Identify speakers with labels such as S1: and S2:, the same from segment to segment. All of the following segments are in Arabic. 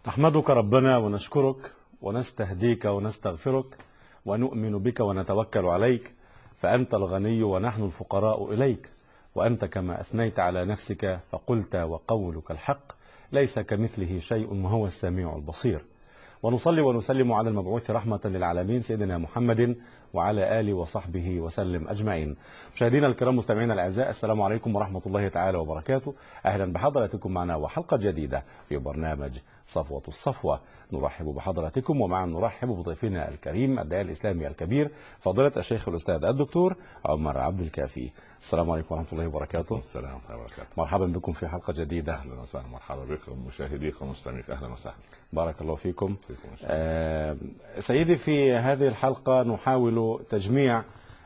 S1: نحمدك ربنا ونشكرك ونستهديك ونستغفرك ونؤمن بك ونتوكل عليك، فأنت الغني ونحن الفقراء إليك، وأنت كما أثنيت على نفسك فقلت وقولك الحق، ليس كمثله شيء وهو السميع البصير. ونصلي ونسلم على المبعوث رحمة للعالمين سيدنا محمد وعلى آله وصحبه وسلم أجمعين. مشاهدينا الكرام مستمعينا الأعزاء، السلام عليكم ورحمة الله تعالى وبركاته. أهلا بحضراتكم معنا وحلقة جديدة في برنامج صفوة الصفوة. نرحب بحضراتكم ومعا نرحب بضيفنا الكريم الداعية الإسلامي الكبير فضيلة الشيخ الأستاذ الدكتور عمر عبد الكافي. السلام عليكم ورحمة الله وبركاته.
S2: السلام ورحمة الله وبركاته.
S1: مرحبا بكم في حلقة جديدة.
S2: أهلا وسهلا، مرحبا بكم مشاهديكم ومستمعيك، أهلا وسهلا.
S1: بارك الله فيكم. سيدي، في هذه الحلقة نحاول تجميع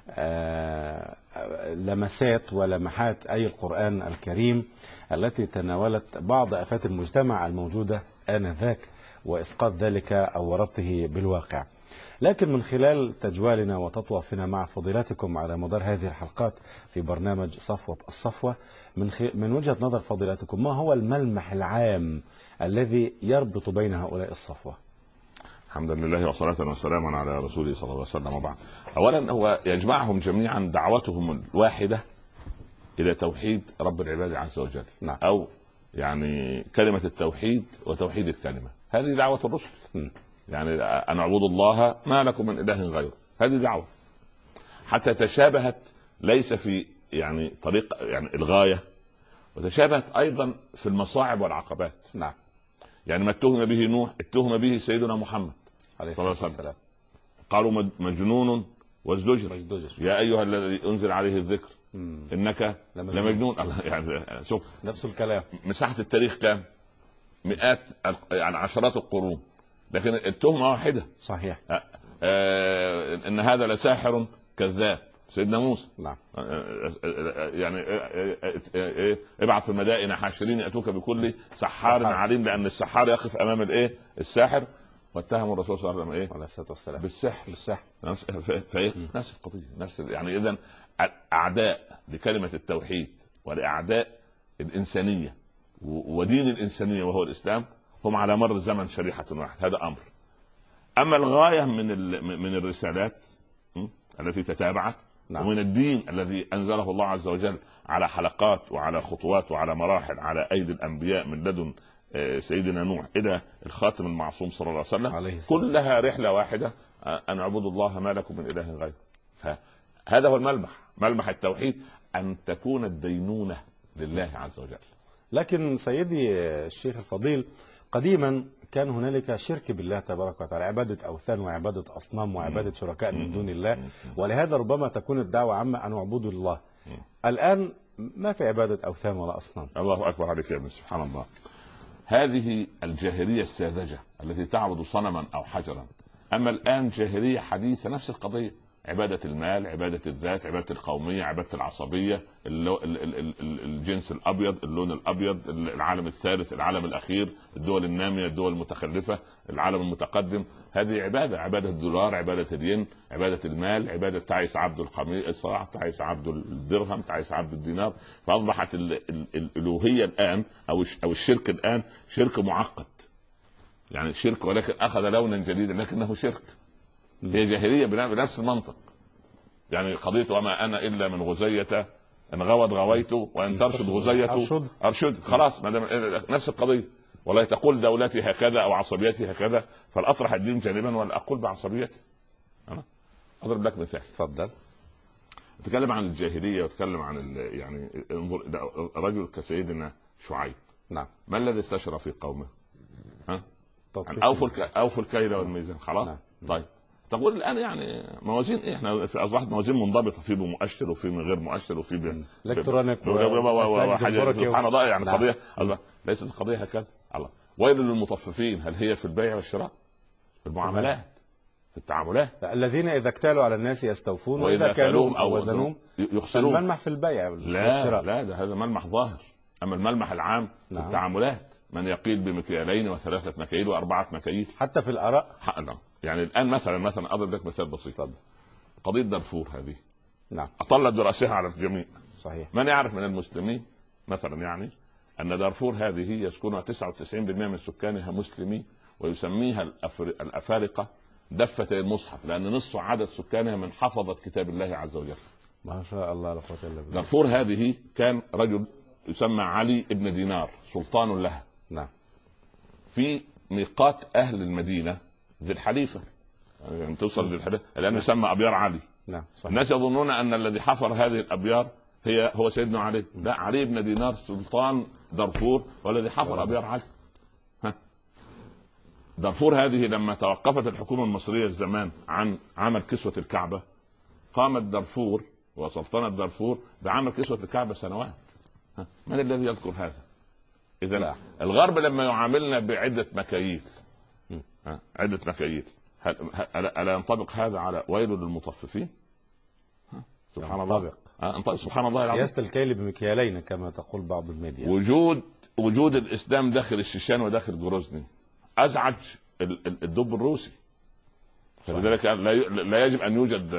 S1: لمسات ولمحات أي القرآن الكريم التي تناولت بعض آفات المجتمع الموجودة آنذاك وإسقاط ذلك أو ربطه بالواقع. لكن من خلال تجوالنا وتطوافنا مع فضيلتكم على مدار هذه الحلقات في برنامج صفوة الصفوة، من وجهة نظر فضيلتكم ما هو الملمح العام الذي يربط بين هؤلاء الصفوة؟
S2: الحمد لله وصلاة وسلاما على رسوله صلى الله عليه وسلم. وبعد، أولا هو يجمعهم جميعا دعوتهم الواحدة إلى توحيد رب العباد عز وجل.
S1: نعم.
S2: أو يعني كلمة التوحيد وتوحيد الكلمة، هذه دعوة الرسل. يعني أن اعبدوا الله ما لكم من إله غيره، هذه دعوة حتى تشابهت ليس في يعني طريق يعني الغاية، وتشابهت أيضا في المصاعب والعقبات.
S1: نعم.
S2: يعني ما اتهم به نوح اتهم به سيدنا محمد
S1: عليه الصلاة والسلام.
S2: قالوا مجنون وازدجر، يا أيها الذي أنزل عليه الذكر إنك لمجنون. يعني شوف
S1: نفس الكلام.
S2: مساحة التاريخ كام؟ مئات يعني عشرات القرون، لكن التهمة واحدة.
S1: صحيح.
S2: إن هذا لساحر كذاب سيدنا موسى.
S1: نعم.
S2: يعني ابعث في المدائن حاشرين يأتوك بكل سحار عليم، لأن السحار يقف أمام الساحر، واتهم الرسول صلى الله عليه
S1: وسلم
S2: بالسحر. نفس القضية، نفس يعني إذن أعداء لكلمة التوحيد ولأعداء الإنسانية ودين الإنسانية وهو الإسلام هم على مر الزمن شريحة واحد. هذا أمر. أما الغاية من الرسالات التي تتابعت،
S1: نعم.
S2: ومن الدين الذي أنزله الله عز وجل على حلقات وعلى خطوات وعلى مراحل على أيدي الأنبياء من لدن سيدنا نوح إلى الخاتم المعصوم صلى الله عليه وسلم، كلها رحلة واحدة، أن اعبدوا الله ما لكم من إله غيره. هذا هو ملمح التوحيد، أن تكون الدينونة لله عز وجل.
S1: لكن سيدي الشيخ الفضيل، قديما كان هنالك شرك بالله تبارك وتعالى، عبادة أوثان وعبادة أصنام وعبادة شركاء من دون الله، ولهذا ربما تكون الدعوة عامة أن اعبدوا الله. الآن ما في عبادة أوثان ولا أصنام.
S2: الله أكبر عليك يا ابن، سبحان الله. هذه الجاهلية الساذجة التي تعبد صنما أو حجرا. أما الآن جاهلية حديثة، نفس القضية، عبادة المال، عبادة الذات، عبادة القومية، عبادة العصبية، الجنس الأبيض، اللون الأبيض، العالم الثالث، العالم الأخير، الدول النامية، الدول المتخلفة، العالم المتقدم. هذه عبادة الدولار، عبادة الين، عبادة المال، عبادة تعيس عبد القميص، تعيس عبد الدرهم، تعيس عبد الدينار. فأصبحت الألوهية الآن أو الشرك الآن شرك معقد، يعني الشرك ولكن أخذ لونا جديدا، لكنه شرك. هي جاهلية بنفس المنطق. يعني قضية وما أنا إلا من غزية، إن غوت غويت وإن ترشد غزية أرشد. خلاص، نفس القضية. والله تقول دولتي هكذا أو عصبيتي هكذا، فالأطرح الدين جانبا ولا أقول بعصبيتي. أنا أضرب لك مثال.
S1: تفضل.
S2: أتكلم عن الجاهلية وأتكلم عن يعني انظر رجل كسيدنا شعيب.
S1: نعم.
S2: ما الذي استشرى في قومه؟
S1: يعني
S2: أوفوا الكيل والميزان. خلاص. نعم. طيب تقول الان يعني موازين ايه؟ احنا اصبحت موازين منضبطه، في بمؤشر وفي من غير مؤشر وفي
S1: الكترونيك
S2: وحاجه سبحان الله. يعني
S1: نعم.
S2: قضيه ليست القضيه هكذا. الله ويل للمطففين، هل هي في البيع والشراء، في المعاملات، في التعاملات؟
S1: الذين اذا اكتالوا على الناس يستوفون واذا كالوهم او وزنوهم
S2: يخسرون.
S1: الملمح في البيع والشراء.
S2: لا ده هذا ملمح ظاهر. اما الملمح العام في التعاملات، من يقيل بمكيالين وثلاثه مكاييل واربعه مكاييل،
S1: حتى في الاراء.
S2: يعني الان مثلا اضرب لك مثال بسيط. قضيه دارفور هذه،
S1: نعم،
S2: اطلت براسها على الجميع.
S1: صحيح.
S2: من يعرف من المسلمين مثلا يعني ان دارفور هذه يسكنها 99% من سكانها مسلمين، ويسميها الافارقه دفة المصحف، لان نصف عدد سكانها من حفظة كتاب الله عز وجل.
S1: ما شاء الله لا قوة الا بالله.
S2: دارفور هذه كان رجل يسمى علي ابن دينار سلطان لها.
S1: نعم.
S2: في ميقات اهل المدينه ذي الحليفه، يعني توصل ذي الحليفه الان يسمى ابيار علي.
S1: نعم صحيح.
S2: الناس يظنون ان الذي حفر هذه الابيار هو سيدنا علي. لا، علي بن دينار سلطان دارفور والذي حفر ابيار علي. دارفور هذه لما توقفت الحكومه المصريه زمان عن عمل كسوه الكعبه، قامت دارفور وسلطنه دارفور بعمل كسوه الكعبه سنوات. من الذي يذكر هذا؟ إذا الغرب لما يعاملنا بعدة مكاييل، عدة مكاييل، ألا ينطبق هذا على ويل للمطففين؟ سبحان الله. سبحان الله العظيم.
S1: سياسة الكيل بمكيالين كما تقول بعض الميديا.
S2: وجود الإسلام داخل الشيشان وداخل جروزني أزعج الدب الروسي. فلذلك لا يجب أن يوجد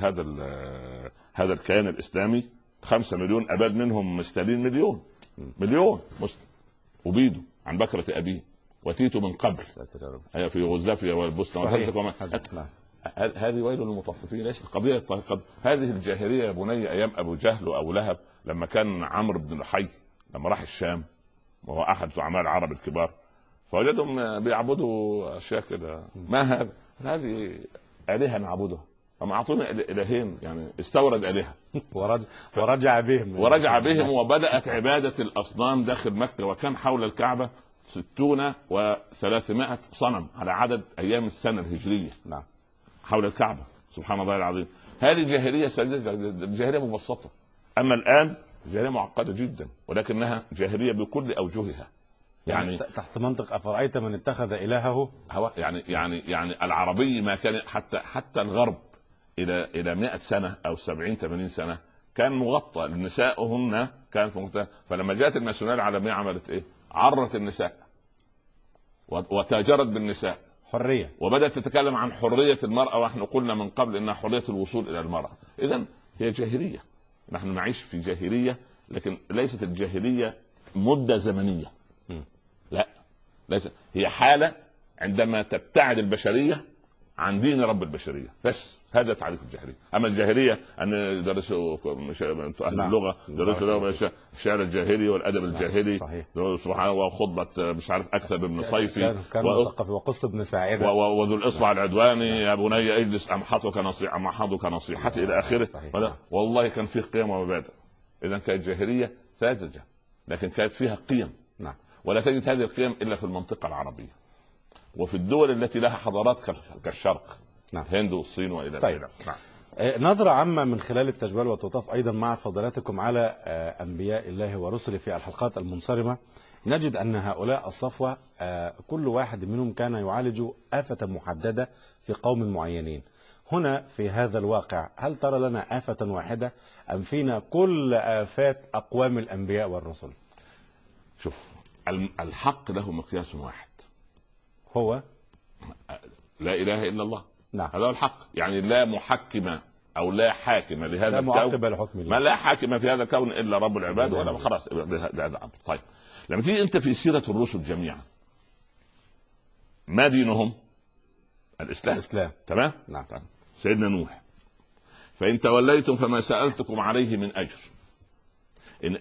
S2: هذا الكيان الإسلامي. 5 مليون أباد منهم مستالين مليون مسلم، وبيدوا عن بكرة أبيه وتيتوا من قبل في غزافيا والبوسنة والهرسك. هذه ويل للمطففين. ليست قضية هذه الجاهلية يا بني أيام أبو جهل وأبو لهب، لما كان عمرو بن لحي لما راح الشام وهو أحد زعماء العرب الكبار، فوجدهم بيعبدوا أشياء كده. ما هذا؟ هذه آلهة نعبدها، أما أعطونا إلهين، يعني استورد آلهة
S1: ورجع بهم
S2: وبدأت عبادة الأصنام داخل مكة. وكان حول الكعبة 60 و300 صنم على عدد أيام السنة الهجرية.
S1: نعم.
S2: حول الكعبة. سبحان الله العظيم. هذه جاهلية جاهلية مبسطة. أما الآن جاهلية معقدة جدا، ولكنها جاهلية بكل أوجهها.
S1: يعني تحت منطق أفرأيت من اتخذ إلهه
S2: هو يعني العربي ما كان حتى الغرب الى 100 سنه او 70-80 سنه كان مغطى، نساؤهن كانت مغطى. فلما جاءت الماسونيه العالميه عملت ايه؟ عرت النساء وتاجرت بالنساء،
S1: حريه،
S2: وبدات تتكلم عن حريه المراه، ونحن قلنا من قبل انها حريه الوصول الى المراه. اذا هي جاهليه، نحن نعيش في جاهليه، لكن ليست الجاهليه مده زمنيه. لا، ليست، هي حاله عندما تبتعد البشريه عن دين رب البشريه بس. هذا تعريف الجاهليه. اما الجاهليه ان يدرسوا اهل اللغه، يدرسوا الشعر الجاهلي والادب الجاهلي، سبحان الله، وخطبه مش عارف اكثر ابن صيفي
S1: وقصه ابن ساعده
S2: وذو الاصبع العدواني، يا بني اجلس امحضك نصيحتي الى اخره. والله كان فيه قيم ومبادئ. اذا كانت جاهليه ساذجه، لكن كانت فيها قيم.
S1: نعم.
S2: ولا تجد هذه القيم الا في المنطقه العربيه وفي الدول التي لها حضارات كالشرق.
S1: نعم.
S2: الهند والصين والى
S1: اخره. نعم. نظرة عامة من خلال التجوال والتطاف أيضا مع فضلاتكم على أنبياء الله ورسله في الحلقات المنصرمة، نجد أن هؤلاء الصفوة كل واحد منهم كان يعالج آفة محددة في قوم معينين. هنا في هذا الواقع هل ترى لنا آفة واحدة أم فينا كل آفات أقوام الأنبياء والرسل؟
S2: شوف، الحق له مقياس واحد،
S1: هو
S2: لا إله إلا الله.
S1: نعم.
S2: هذا هو الحق. يعني لا محكم او لا حاكم لهذا الكون، لا معقب
S1: لحكم الله،
S2: ما لا حاكم في هذا الكون الا رب العباد، ولا خلاص بهذا الامر. طيب، لما تيجي انت في سيره الرسل جميعا، ما دينهم؟ الاسلام. تمام.
S1: نعم.
S2: سيدنا نوح: فان توليتم فما سالتكم عليه من اجر ان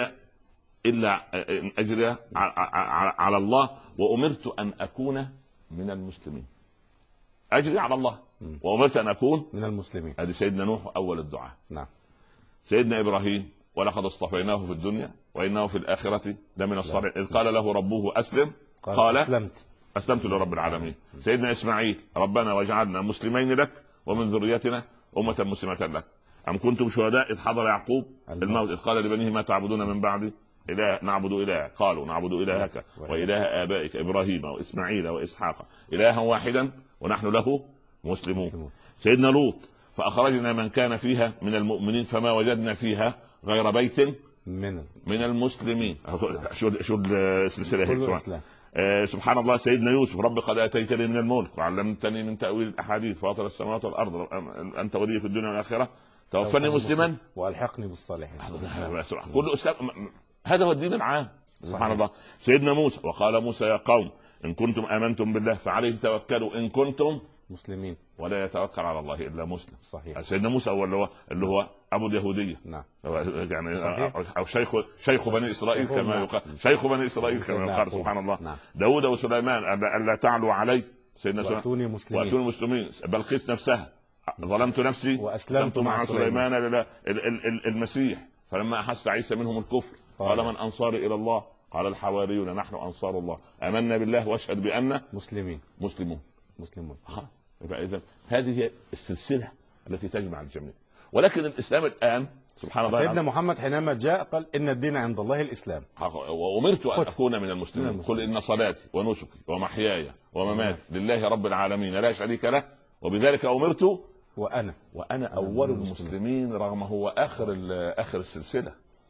S2: اجري على الله وامرت ان اكون من المسلمين. أجري على الله وأمرت أن أكون
S1: من المسلمين.
S2: هذا سيدنا نوح أول الدعاء.
S1: نعم.
S2: سيدنا إبراهيم: ولقد اصطفيناه في الدنيا وإنه في الآخرة لمن الصالحين إذ قال له ربه أسلم قال أسلمت لرب العالمين. سيدنا إسماعيل: ربنا واجعلنا مسلمين لك ومن ذريتنا أمة مسلمة لك. أم كنتم شهداء إذ حضر يعقوب الموت إذ قال لبنيه ما تعبدون من بعدي إله نعبد إله قالوا نعبد إلهك وإله آبائك إبراهيم وإسماعيل وإسحاق إلها واحدا ونحن له مسلمون. سيدنا لوط: فأخرجنا من كان فيها من المؤمنين فما وجدنا فيها غير بيت من المسلمين. شو السلسلة هيك. سبحان الله. سيدنا يوسف: رب قد آتيتني من الملك وعلمتني من تأويل الأحاديث فاطر السماوات والأرض أنت ولي في الدنيا والآخرة توفني مسلما
S1: والحقني بالصالحين.
S2: كل اسلام. هذا هو الدين العام. سبحان الله. سيدنا موسى وقال موسى يا قوم إن كنتم آمنتم بالله فعليه توكلوا إن كنتم
S1: مسلمين.
S2: ولا يتوكل على الله إلا مسلم.
S1: صحيح.
S2: سيدنا موسى هو اللي هو أبو اليهودية.
S1: نعم.
S2: يعني
S1: صحيح.
S2: أو شيخ بني إسرائيل كما يقال. شيخ بني إسرائيل كما يقال. سبحان الله.
S1: نعم.
S2: داود وسليمان ألا تعلوا علي. سيدنا
S1: وأتوني
S2: مسلمين. بلقيس نفسها ظلمت نفسي
S1: وأسلمت مع
S2: سليمان المسيح فلما أحس عيسى منهم الكفر قال من أنصاري إلى الله قال الحواريون نحن أنصار الله آمنا بالله واشهد بأننا مسلمون. يبقى إذن هذه هي السلسلة التي تجمع الجميع. ولكن الإسلام الآن سبحان الله
S1: سيدنا محمد حينما جاء قال إن الدين عند الله الإسلام
S2: وأمرت أن أكون من المسلمين. قل إن صلاتي ونسكي ومحياي ومماتي لله رب العالمين لا شريك له وبذلك أمرت وأنا أول المسلمين رغم هو آخر السلسلة.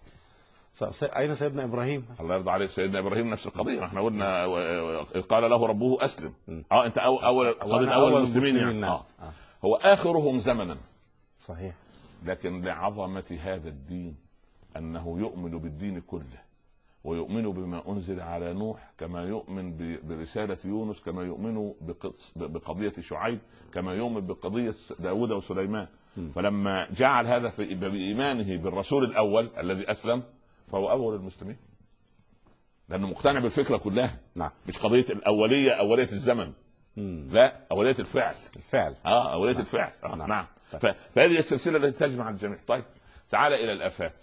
S1: أين سيدنا إبراهيم؟
S2: الله يرضى عليك. سيدنا إبراهيم نفس القضية. احنا قلنا قال له ربه أسلم. أنت أول المسلمين يعني. هو آخرهم زمنا.
S1: صحيح.
S2: لكن لعظمة هذا الدين أنه يؤمن بالدين كله ويؤمن بما أنزل على نوح كما يؤمن برسالة يونس كما يؤمن بقضية شعيب كما يؤمن بقضية داود وسليمان. فلما جعل هذا بإيمانه بالرسول الأول الذي أسلم فهو أول المسلمين لأنه مقتنع بالفكرة كلها.
S1: نعم.
S2: مش قضية الأولية أولية الزمن. لا أولية الفعل. أولية الفعل. نعم. فهذه السلسلة التي تجمع الجميع. طيب تعال إلى الآفات.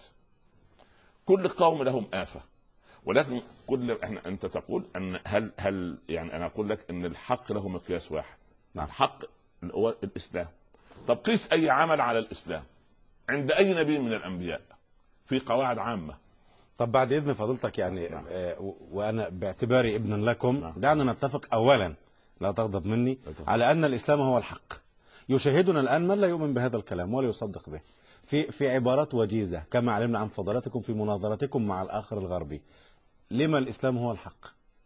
S2: كل قوم لهم آفة ولكن أنت تقول أن هل يعني أنا أقول لك أن الحق له مقياس واحد.
S1: نعم.
S2: الحق هو الإسلام. طب قيس أي عمل على الإسلام عند أي نبي من الأنبياء في قواعد عامة.
S1: طب بعد إذن فضلتك يعني وأنا باعتباري ابن لكم دعنا نتفق أولا لا تغضب مني على أن الإسلام هو الحق. يشاهدنا الآن من لا يؤمن بهذا الكلام ولا يصدق به في عبارات وجيزة كما علمنا عن فضلاتكم في مناظرتكم مع الآخر الغربي. لما الإسلام هو الحق؟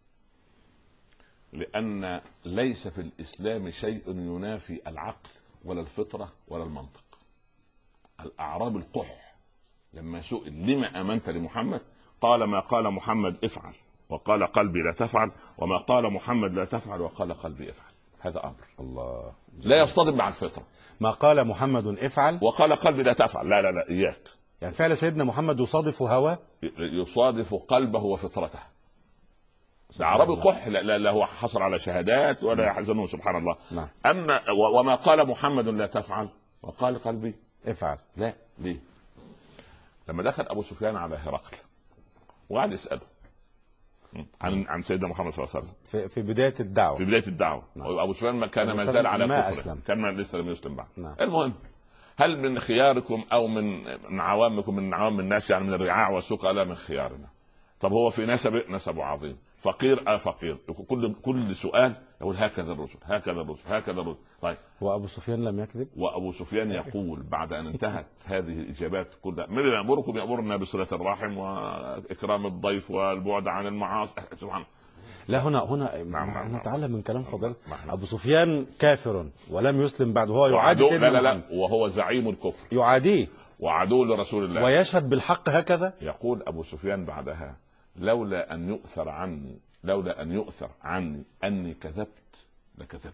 S2: لأن ليس في الإسلام شيء ينافي العقل ولا الفطرة ولا المنطق. الأعراب القح لما سئل لما آمنت لمحمد قال ما قال محمد افعل وقال قلبي لا تفعل وما قال محمد لا تفعل وقال قلبي افعل. هذا أمر
S1: الله
S2: لا يصطدم مع الفطرة.
S1: ما قال محمد افعل
S2: وقال قلبي لا تفعل لا إياك.
S1: يعني فعل سيدنا محمد يصادف هواه
S2: يصادف قلبه وفطرته. العربي قح لا هو حصل على شهادات ولا يحزنون. سبحان الله.
S1: نعم.
S2: أما وما قال محمد لا تفعل وقال قلبي
S1: افعل.
S2: لا. ليه؟ لما دخل أبو سفيان على هرقل وقعد يسأله عن سيدنا محمد صلى الله عليه
S1: وسلم في بداية الدعوة.
S2: نعم. أبو سفيان كان ما زال على كفره كان لسه لم يسلم بعد.
S1: نعم.
S2: المهم هل من خياركم أو من عوامكم من عوام الناس يعني من الرعاع والسوق لا من خيارنا. طب هو في نسبه عظيم فقير فقير. كل سؤال يقول هكذا الرسل. طيب
S1: وأبو سفيان لم يكذب.
S2: وأبو سفيان يقول بعد أن انتهت هذه الإجابات كلها من يأمركم يأمرنا بصلة الرحم وإكرام الضيف والبعد عن المعاصي. سبحان
S1: لا هنا نتعلم من كلام فضيلة. أبو سفيان كافر ولم يسلم بعد وهو يعادي سيدنا
S2: لا وهو زعيم الكفر
S1: يعاديه
S2: وعدو لرسول الله
S1: ويشهد بالحق هكذا.
S2: يقول أبو سفيان بعدها لولا أن يؤثر عني أني كذبت لكذبت.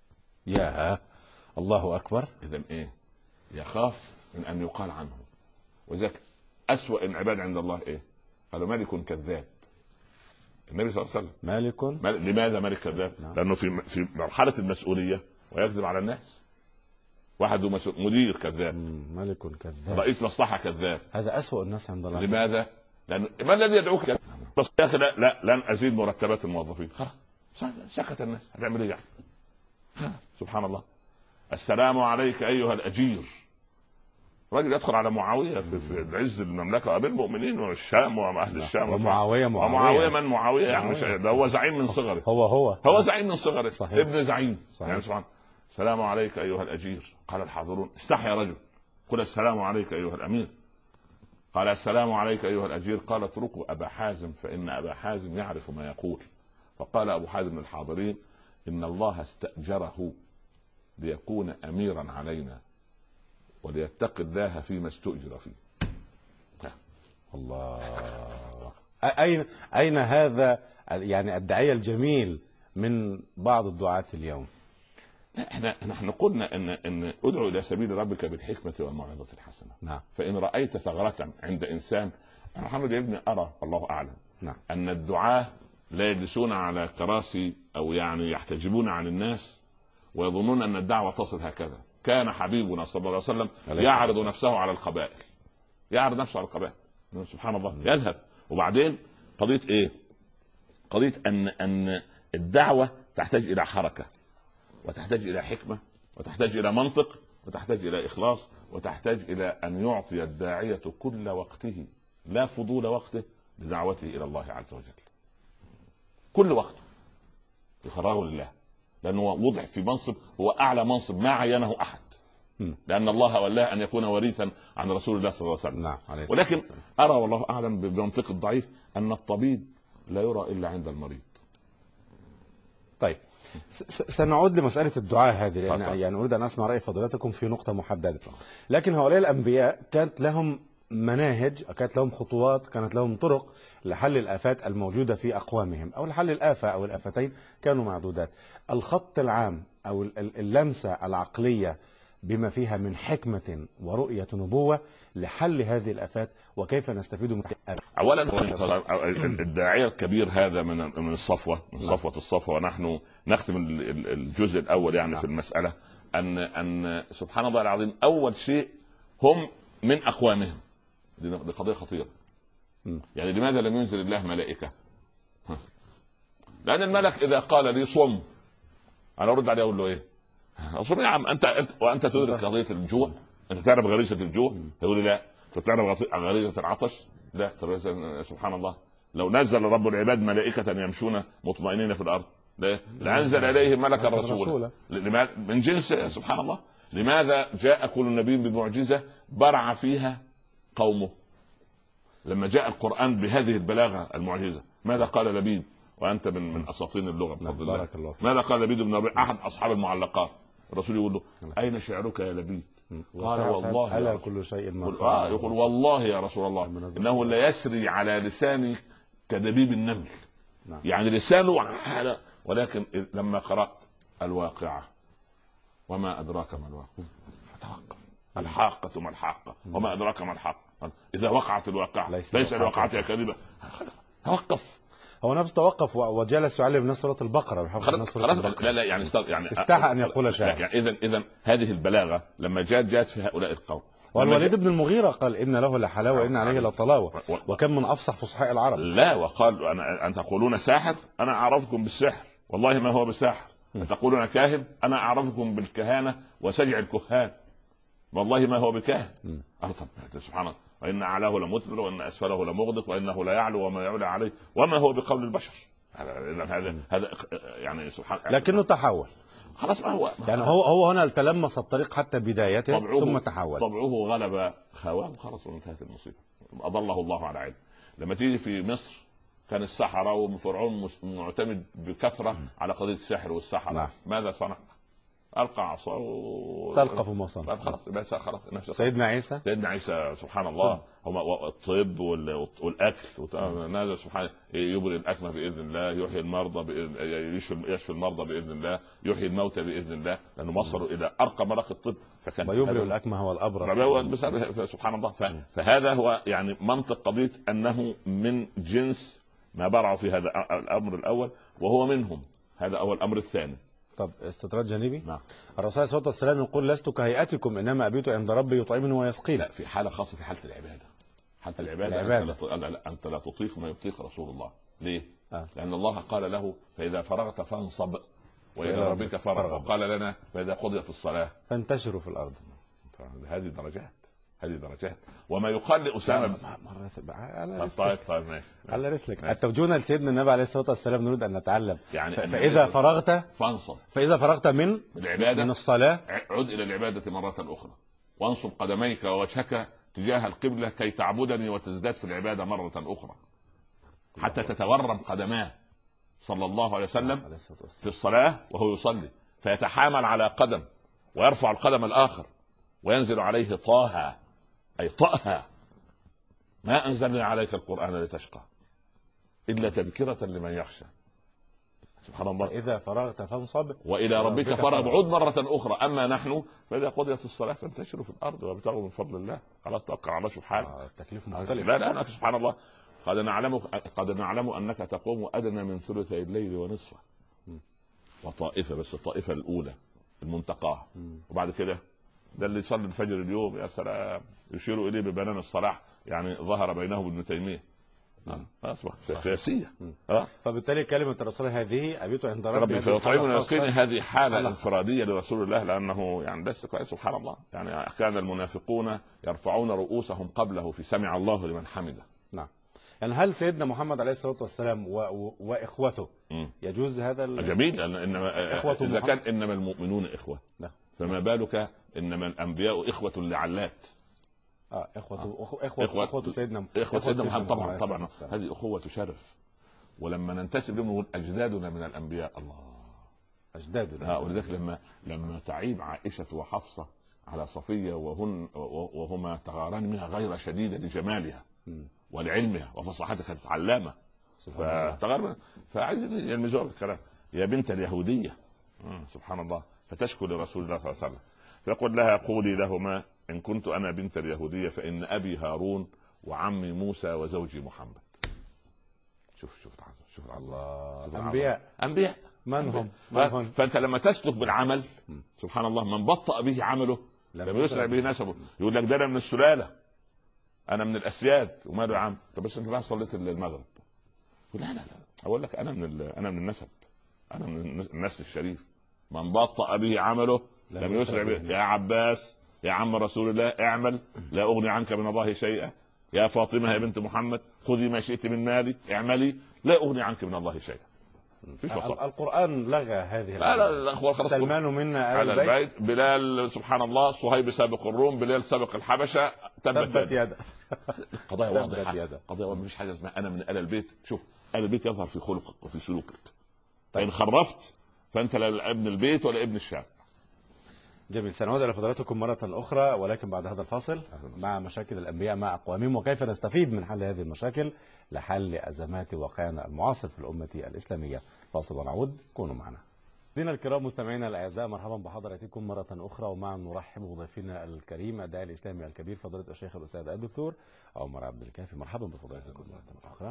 S1: يا الله أكبر.
S2: إذن إيه؟ يخاف من أن يقال عنه. وذلك أسوأ العباد عند الله إيه؟ قالوا ملك كذاب. النبي صلى الله عليه وسلم لماذا ملك كذاب؟ نعم. لأنه في مرحلة المسؤولية ويكذب على الناس. واحد مدير كذاب.
S1: ملك كذاب.
S2: رئيس مصلحة كذاب.
S1: هذا أسوأ الناس عند الله.
S2: لماذا؟ لأن ما الذي يدعوك كذاب؟ بس يا أخي لا لن أزيد مرتبات الموظفين. سكت الناس. هتعمل إيه يعني؟ سبحان الله. السلام عليك أيها الأجير. راجل يدخل على معاوية في عز المملكة وأمير المؤمنين والشام وأهل الشام
S1: ومعاوية
S2: من معاوية يعني ده هو زعيم من صغره. هو زعيم من صغره.
S1: صحيح.
S2: ابن زعيم.
S1: صحيح.
S2: يعني سبحان. السلام عليك أيها الأجير. قال الحاضرون استحيا رجل قل السلام عليك أيها الأمير. قال السلام عليك أيها الأجير. قال اتركوا أبا حازم فإن أبا حازم يعرف ما يقول. فقال أبو حازم للحاضرين إن الله استأجره ليكون أميرا علينا وليتق الله فيما استؤجر فيه.
S1: الله. أين هذا يعني الداعية الجميل من بعض الدعاة اليوم؟
S2: احنا قلنا ان ادعو الى سبيل ربك بالحكمه والموعظه الحسنه.
S1: نعم.
S2: فان رايت ثغره عند انسان، انا محمد يا ابني ارى الله اعلم
S1: نعم.
S2: ان الدعاة لا يجلسون على كراسي او يعني يحتجبون عن الناس ويظنون ان الدعوه تصل هكذا. كان حبيبنا صلى الله عليه وسلم يعرض نفسه على القبائل، يعرض نفسه على القبائل، سبحان الله، يذهب. وبعدين قضيه ايه؟ قضيه ان الدعوه تحتاج الى حركه، وتحتاج الى حكمه، وتحتاج الى منطق، وتحتاج الى اخلاص، وتحتاج الى ان يعطي الداعيه كل وقته لا فضول وقته لدعوته الى الله عز وجل. كل وقته يفرغه لله، لانه وضع في منصب هو اعلى منصب ما عينه احد، لان الله ولاه ان يكون وريثا عن رسول الله صلى الله عليه وسلم.
S1: نعم.
S2: ولكن ارى والله اعلم بمنطق الضعيف ان الطبيب لا يرى الا عند المريض.
S1: طيب، سنعود لمسألة الدعاء هذه، لأن
S2: فضل.
S1: يعني أريد أن أسمع رأي فضيلتكم في نقطة محددة. لكن هؤلاء الأنبياء كانت لهم مناهج، كانت لهم خطوات، كانت لهم طرق لحل الآفات الموجودة في أقوامهم، أو لحل الآفة أو الآفتين كانوا معدودات. الخط العام أو اللمسة العقلية بما فيها من حكمة ورؤية نبوة لحل هذه الآفات، وكيف نستفيد من
S2: اولا الداعيه الكبير هذا من الصفوه، من صفوه الصفوه، ونحن نختم الجزء الاول يعني في المساله ان سبحان الله العظيم اول شيء هم من اقوامهم. دي قضيه خطيره. يعني لماذا لم ينزل الله ملائكه؟ لان الملك اذا قال لي صم، انا ارد عليه اقول له ايه؟ اصم يا عم، وانت تدرك قضيه الجوع، انت تعرف غريزه الجوع؟ يقول لي لا. فتعرف غريزه العطش؟ لا. سبحان الله، لو نزل رب العباد ملائكه يمشون مطمئنين في الارض لانزل اليه ملكا رسولا. من جنس سبحان الله. لماذا جاء كل نبي بمعجزه برع فيها قومه؟ لما جاء القرآن بهذه البلاغة المعجزة ماذا قال لبيد؟ وأنت من أساطين اللغة بفضل الله. ماذا قال لبيد بن ربيعة أحد أصحاب المعلقات؟ الرسول يقول له أين شعرك يا لبيد؟ قال والله
S1: ألا كل شيء
S2: يقول والله يا رسول الله إنه لا يسري على لساني كدبيب النمل. يعني لسانه ولكن لما قرأت الواقعة وما أدراك ما الواقعة، الحاقة ما الحاقة وما أدراك ما الحاقة، إذا وقعت الواقعة ليس لوقعتها كذبة. توقف.
S1: هو نفسه توقف وجلس يعلم من سورة البقرة.
S2: خلاص لا يعني
S1: استحى أن يقول شيئا.
S2: يعني إذا هذه البلاغة لما جاءت في هؤلاء القوم.
S1: والوليد بن المغيرة قال إن له لحلاوة وإن عليه لطلاوة، وكم من أفصح فصحاء العرب.
S2: لا، وقال أن تقولون ساحر، أنا أعرفكم بالسحر والله ما هو بساحر. تقولون كاهن، أنا أعرفكم بالكهانة وسجع الكهان والله ما هو بكاهن. سبحان الله. وإن أعلاه لمثمر وإن أسفله لمغدق وإنه لا يعلو وما يعلى عليه وما هو بقول البشر. هذا يعني سبحان الله.
S1: لكنه تحول
S2: خلاص. ما هو
S1: يعني هو هنا تلمس الطريق حتى بدايته ثم تحول.
S2: طبعه غلب خواه خلاص وانتهت المصيبة. أضله الله على علم. لما تيجي في مصر كان السحرة وفرعون معتمد بكثرة على قضية السحر والسحرة. ماذا صنع؟ ألقى عصاه
S1: تلقف ما صنع.
S2: خلاص نفسه.
S1: سيدنا عيسى
S2: سبحان الله. هم الطب والاكل هذا سبحان يبرئ الاكمه باذن الله، يحيي المرضى يشفي المرضى باذن الله، يحيي الموتى باذن الله، لانه وصلوا الى ارقى مراحل الطب.
S1: فكان ويبرئ الاكمه والابرص
S2: سبحان الله. فهذا هو يعني منطق قضيه انه من جنس ما برعوا في هذا الامر الاول وهو منهم. هذا اول. الامر الثاني.
S1: طب استطراد جانبي.
S2: نعم.
S1: الرسول صلى الله عليه وسلم يقول لست كهيئتكم انما ابيت عند ربي يطعمني ويسقيني.
S2: لا، في حاله خاصه، في حاله العباده. حالة العباده انت لا تطيق ما يطيق رسول الله. ليه؟ لان الله قال له فاذا فرغت فانصب والى ربك فرغ، وقال لنا فاذا قضيت الصلاه
S1: فانتشروا في الارض.
S2: هذه درجات. وما يقال لأسامة طيب ماشي
S1: على رسلك. التوجهنا لسيدنا النبي عليه الصلاة والسلام نريد أن نتعلم.
S2: يعني
S1: فإذا فرغت
S2: فانصب،
S1: فإذا فرغت من
S2: العبادة
S1: من الصلاة
S2: عد إلى العبادة مرة أخرى، وانصب قدميك ووجهك تجاه القبلة كي تعبدني وتزداد في العبادة مرة أخرى حتى تتورم قدماه صلى الله عليه وسلم في الصلاة وهو يصلي، فيتحامل على قدم ويرفع القدم الآخر وينزل عليه طه، أي طأها ما أنزلنا عليك القرآن لتشقى. الا تذكره لمن يخشى. سبحان الله.
S1: إذا فرغت فانصب
S2: والى ربك فارغب. عود مره اخرى. اما نحن فاذا قضيت الصلاه فانتشروا في الارض وابتغوا من فضل الله. خلاص توكل على الله سبحانه.
S1: التكليف مختلف.
S2: لا سبحان الله. قد نعلم انك تقوم ادنى من ثلثي الليل ونصفه وطائفه، بس الطائفه الاولى المنتقاه. وبعد كده ده اللي يصلي الفجر اليوم يا سلام يشير اليه ببنان الصلاح، يعني ظهر بينه وابن تيميه. اصبح سياسيه.
S1: فبالتالي كلمه الرسول هذه ابيت عند ربي
S2: فيطعمني ويسقيني، هذه حاله انفراديه لرسول الله، لانه يعني بس سبحان الله. يعني كان المنافقون يرفعون رؤوسهم قبله في سمع الله لمن حمده.
S1: نعم. يعني هل سيدنا محمد عليه الصلاه والسلام واخوته يجوز هذا
S2: جميل. انما اذا كان انما المؤمنون اخوه، فما بالك انما الانبياء اخوه لعلات.
S1: اخوه سيدنا
S2: محمد. طبعا هذه اخوه شرف. ولما ننتسب لهم نقول اجدادنا من الانبياء. الله اجدادنا. ولذلك لما تعيب عائشه وحفصه على صفيه وهما تغاران منها غير شديده لجمالها ولعلمها وفصاحتها، كانت علامه فتغار، فعايزين يلمزوها بالكلام يا بنت اليهوديه. سبحان الله. فتشكو لرسول الله صلى الله عليه وسلم فيقول لها قولي لهما إن كنت أنا بنت اليهودية فإن أبي هارون وعمي موسى وزوجي محمد. شوف
S1: الله. أنبياء من هم؟
S2: فأنت لما تسلك بالعمل سبحان الله، من بطأ به عمله لم يسرع به نسبه. يقول لك ده أنا من السلالة، أنا من الأسياد. وماله يا عم؟ طب بس أنت ما صليت المغرب. لا أقول لك أنا من النسب، أنا من النسل الشريف. من بطأ به عمله لم يسرع به. يا عباس يا عم رسول الله اعمل لا اغني عنك من الله شيئا. يا فاطمه يا بنت محمد خذي ما شئت من مالي اعملي لا اغني عنك من الله شيئا.
S1: القرآن لغى هذه.
S2: لا
S1: سلمان منا
S2: على البيت. بلال سبحان الله. صهيب سابق الروم. بلال سابق الحبشه.
S1: تبت يدا.
S2: قضايا واضحه. قضايا مفيش حاجه اسمها انا من ال البيت. شوف ال البيت يظهر في خلقك وفي سلوكك. فان خرفت فانت لا ابن البيت ولا ابن الشارع.
S1: جميل. سنعود إلى فضلاتكم مرة أخرى ولكن بعد هذا الفاصل مع مشاكل الأنبياء مع أقوامهم وكيف نستفيد من حل هذه المشاكل لحل أزمات واقعنا المعاصر في الأمة الإسلامية. فاصل ونعود، كونوا معنا. دينا الكرام مستمعينا الأعزاء، مرحبا بحضراتكم مرة أخرى، ومع نرحب بضيفنا الكريم الداعي الإسلامي الكبير فضيلة الشيخ الأستاذ الدكتور عمر عبد الكافي. مرحبا بفضلاتكم مرة أخرى.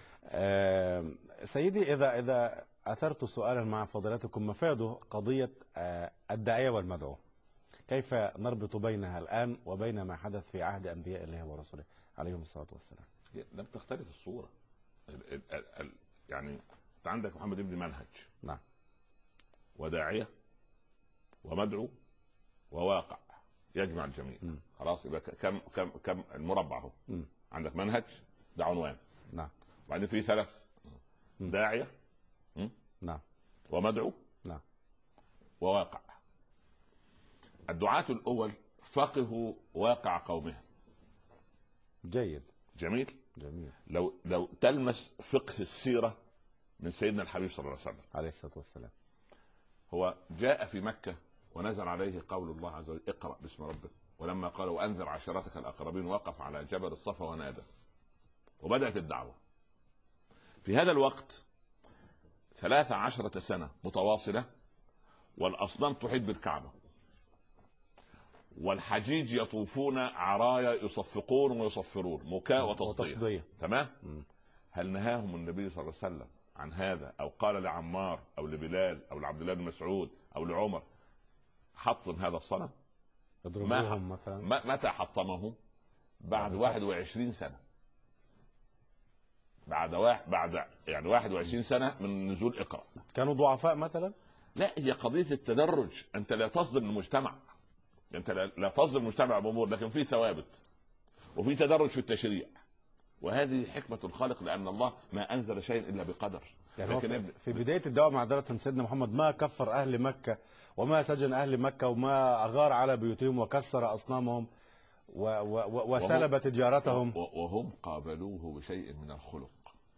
S1: سيدي، إذا أثرت سؤالا مع فضلاتكم مفاده قضية الداعية والمدعو، كيف نربط بينها الآن وبين ما حدث في عهد أنبياء الله ورسوله عليهم الصلاة والسلام؟
S2: لم تختلف الصورة. يعني أنت عندك محمد ابن منهج.
S1: نعم.
S2: وداعية ومدعو وواقع يجمع الجميع. خلاص يبقى كم المربع هو. عندك منهج ده عنوان.
S1: نعم.
S2: وبعدين في ثلاث داعية.
S1: نعم.
S2: ومدعو.
S1: نعم.
S2: وواقع. الدعاة الأول فقهوا واقع قومهم.
S1: جيد.
S2: جميل. لو تلمس فقه السيرة من سيدنا الحبيب صلى الله عليه وسلم
S1: عليه الصلاة والسلام،
S2: هو جاء في مكة ونزل عليه قول الله عز وجل اقرأ باسم ربك، ولما قال وأنذر عشيرتك الأقربين وقف على جبل الصفا ونادى، وبدأت الدعوة. في هذا الوقت 13 سنة متواصلة والأصنام تحيط بالكعبة والحجيج يطوفون عرايا يصفقون ويصفرون مكاء وتصدية. تمام. هل نهاهم النبي صلى الله عليه وسلم عن هذا أو قال لعمار أو لبلال أو لعبد الله بن مسعود أو لعمر حطم هذا الصنم؟ متى حطمه؟ بعد 21 سنة. بعد 21 سنة من نزول اقرأ.
S1: كانوا ضعفاء مثلا؟
S2: لا، هي قضية التدرج. أنت لا تصدم المجتمع، أنت لا تصدم المجتمع بأمور، لكن في ثوابت وفي تدرج في التشريع، وهذه حكمة الخالق، لأن الله ما أنزل شيء إلا بقدر.
S1: يعني في بداية الدعوة معذرة سيدنا محمد ما كفر أهل مكة وما سجن أهل مكة وما أغار على بيوتهم وكسر أصنامهم وسلب تجارتهم،
S2: وهم قابلوه بشيء من الخلق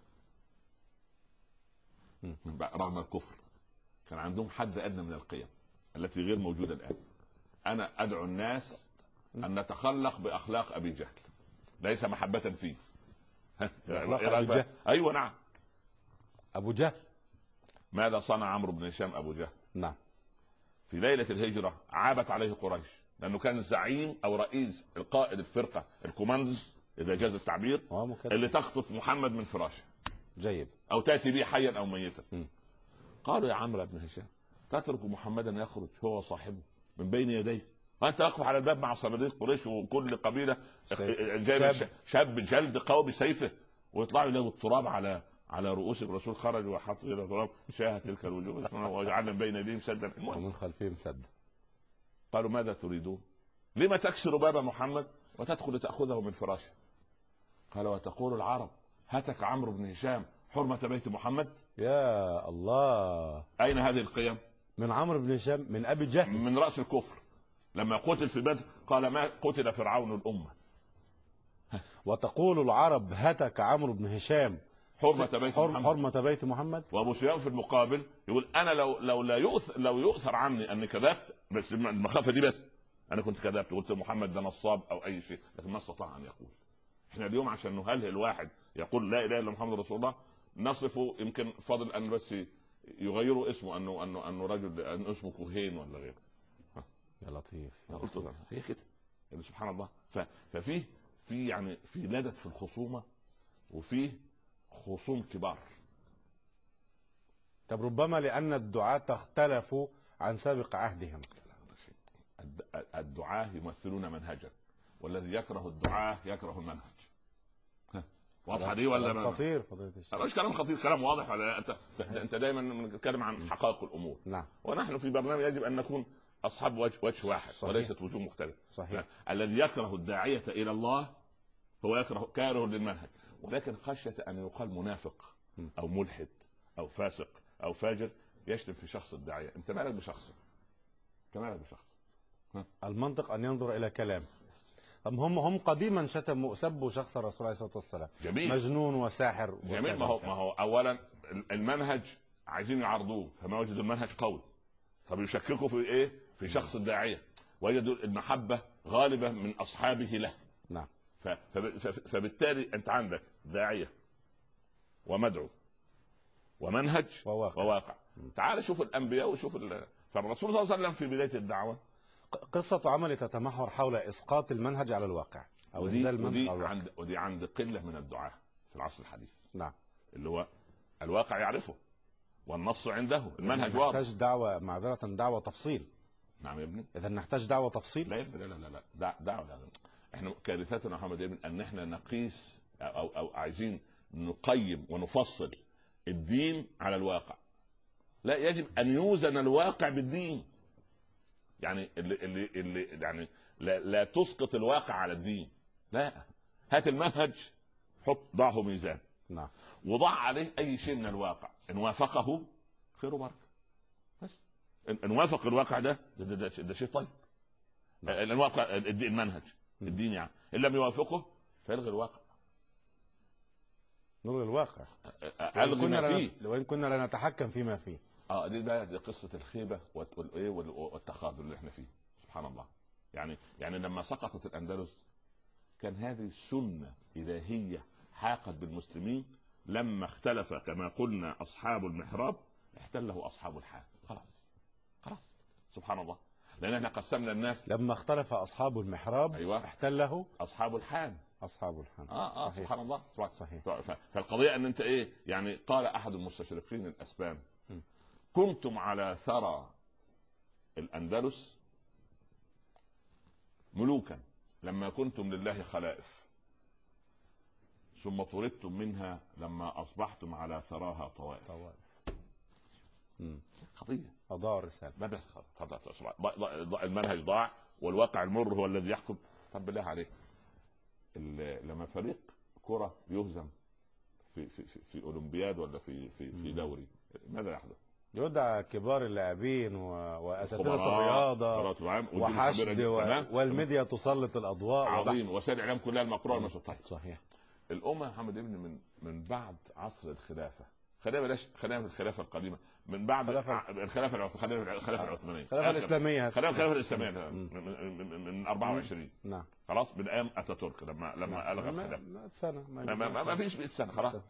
S2: رغم الكفر. كان عندهم حد أدنى من القيم التي غير موجودة الآن. أنا أدعو الناس أن نتخلق بأخلاق أبي جهل، ليس محبة فيه.
S1: أيوة نعم. أبو جهل.
S2: ماذا صنع عمرو بن هشام أبو جهل؟
S1: نعم.
S2: في ليلة الهجرة عابت عليه قريش لأنه كان الزعيم أو رئيس القائد الفرقة الكوماندز إذا جاز التعبير اللي تخطف محمد من فراشه.
S1: جيد.
S2: أو تأتي به حيا أو ميتا. قالوا يا عمرو بن هشام تترك محمدا يخرج هو صاحبه من بين يديه وأنت واقف على الباب مع صناديق قريش وكل قبيلة جايب شاب جلد قوي بسيفه ويطلعوا له التراب على رؤوس الرسول. خرج وحط الى تراب شاهد تلك الوجوه وجعلنا بين يديهم سدا
S1: ومن خلفهم سدا.
S2: قالوا ماذا تريدون؟ لما تكسر باب محمد وتدخل لتأخذه من فراشه؟ قال وتقول العرب هتك عمرو بن هشام حرمة بيت محمد.
S1: يا الله،
S2: أين هذه القيم؟
S1: من عمرو بن هشام، من أبي جهل،
S2: من رأس الكفر. لما قتل في بدر قال ما قتل فرعون الأمة.
S1: وتقول العرب هتك عمرو بن هشام حرمة بيت محمد.
S2: وابو سفيان في المقابل يقول انا لو يؤثر عني اني كذبت، بس المخافه دي، بس انا كنت كذبت قلت محمد ده نصاب او اي شيء، لكن ما استطاع ان يقول. احنا اليوم عشان نهلهل الواحد يقول لا اله الا محمد رسول الله نصفه يمكن فضل ان بس يغيروا اسمه انه رجل، ان اسمه كهين ولا غيره.
S1: يا لطيف يا
S2: قلت
S1: لطيف.
S2: هي كده يعني سبحان الله. ففيه يعني في لدد في الخصومه وفيه خصوم كبار.
S1: طب ربما لأن الدعاة اختلفوا عن سابق عهدهم.
S2: الدعاة يمثلون منهجا، والذي يكره الدعاة يكره المنهج. واضحه دي ولا
S1: خطير فضيلة الشيخ؟
S2: مش كلام خطير، كلام واضح ولا انت دايما بنتكلم عن حقائق الامور.
S1: نعم.
S2: ونحن في برنامج يجب ان نكون اصحاب وجه واحد. صحيح. وليست وجوه مختلفه.
S1: صحيح.
S2: الذي يكره الداعيه الى الله هو كاره للمنهج، ولكن خشيه ان يقال منافق او ملحد او فاسق او فاجر يشتم في شخص الداعيه. انت مالك بشخص؟ انت مالك بشخص؟
S1: المنطق ان ينظر الى كلام. هم قديما سبوا شخص الرسول عليه الصلاه والسلام.
S2: جميل.
S1: مجنون وساحر.
S2: جميل. ما هو اولا المنهج عايزين يعرضوه فما وجدوا المنهج قوي، طب يشككوا في ايه؟ في شخص الداعيه، وجدوا المحبه غالبه من اصحابه له.
S1: نعم.
S2: فبالتالي انت عندك داعيه ومدعو ومنهج وواقع. تعال شوف الانبياء وشوف فالرسول صلى الله عليه وسلم في بدايه الدعوه
S1: قصه عمل تتمحور حول اسقاط المنهج على الواقع او انزال المنهج على الواقع.
S2: ودي عند قله من الدعاه في العصر الحديث.
S1: نعم.
S2: اللي هو الواقع يعرفه والنص عنده، المنهج واضح.
S1: نحتاج دعوه، معذره، دعوه تفصيل.
S2: نعم يا ابني.
S1: اذا نحتاج دعوه تفصيل.
S2: لا يا ابني، لا دعوه. احنا كارثتنا يا محمد يا ابني ان احنا نقيس او عايزين نقيم ونفصل الدين على الواقع. لا، يجب ان يوزن الواقع بالدين. يعني اللي يعني لا تسقط الواقع على الدين. لا، هات المنهج ضعه ميزان.
S1: نعم.
S2: وضع عليه اي شيء من الواقع، ان وافقه خير وبركه، بس ان وافق الواقع ده شيء طيب. الواقع المنهج الدين يعني، ان لم يوافقه فيلغي الواقع.
S1: نلغي الواقع وإن كنا لا نتحكم فيما فيه.
S2: دي قصه الخيبه والتخاذل اللي احنا فيه. سبحان الله. يعني لما سقطت الاندلس كان هذه سنه الهيه حاقت بالمسلمين. لما اختلف كما قلنا اصحاب المحراب احتله اصحاب الحال. خلاص سبحان الله. لان احنا قسمنا الناس.
S1: لما اختلف اصحاب المحراب
S2: أيوة.
S1: احتله
S2: اصحاب الحال.
S1: صحيح.
S2: سبحان الله.
S1: صحيح.
S2: فالقضيه ان انت ايه يعني، قال احد المستشرقين الاسبان كنتم على ثرى الاندلس ملوكا لما كنتم لله خلائف، ثم طردتم منها لما اصبحتم على ثراها طوائف. قضيه
S1: اضاع الرساله.
S2: المنهج ضاع والواقع المر هو الذي يحكم. طب بالله عليك، لما فريق كرة يهزم في اولمبياد ولا في دوري، ماذا يحدث؟
S1: يدعى كبار اللاعبين واساتذه الرياضه وحشد والميديا تسلط الاضواء.
S2: عظيم. وسائل الاعلام كلها المقروءه مش طيب.
S1: صحيح.
S2: الامه يا محمد ابن من بعد عصر الخلافه، خلينا في الخلافه القديمه، من بعد الخلافه العثمانيه،
S1: الخلافه الاسلاميه،
S2: الخلافه الاسلاميه من 24.
S1: نعم.
S2: خلاص من ايام اتاتورك لما الغى الخلافه
S1: سنه
S2: ما فيش 100 سنه خلاص.
S1: صحيح.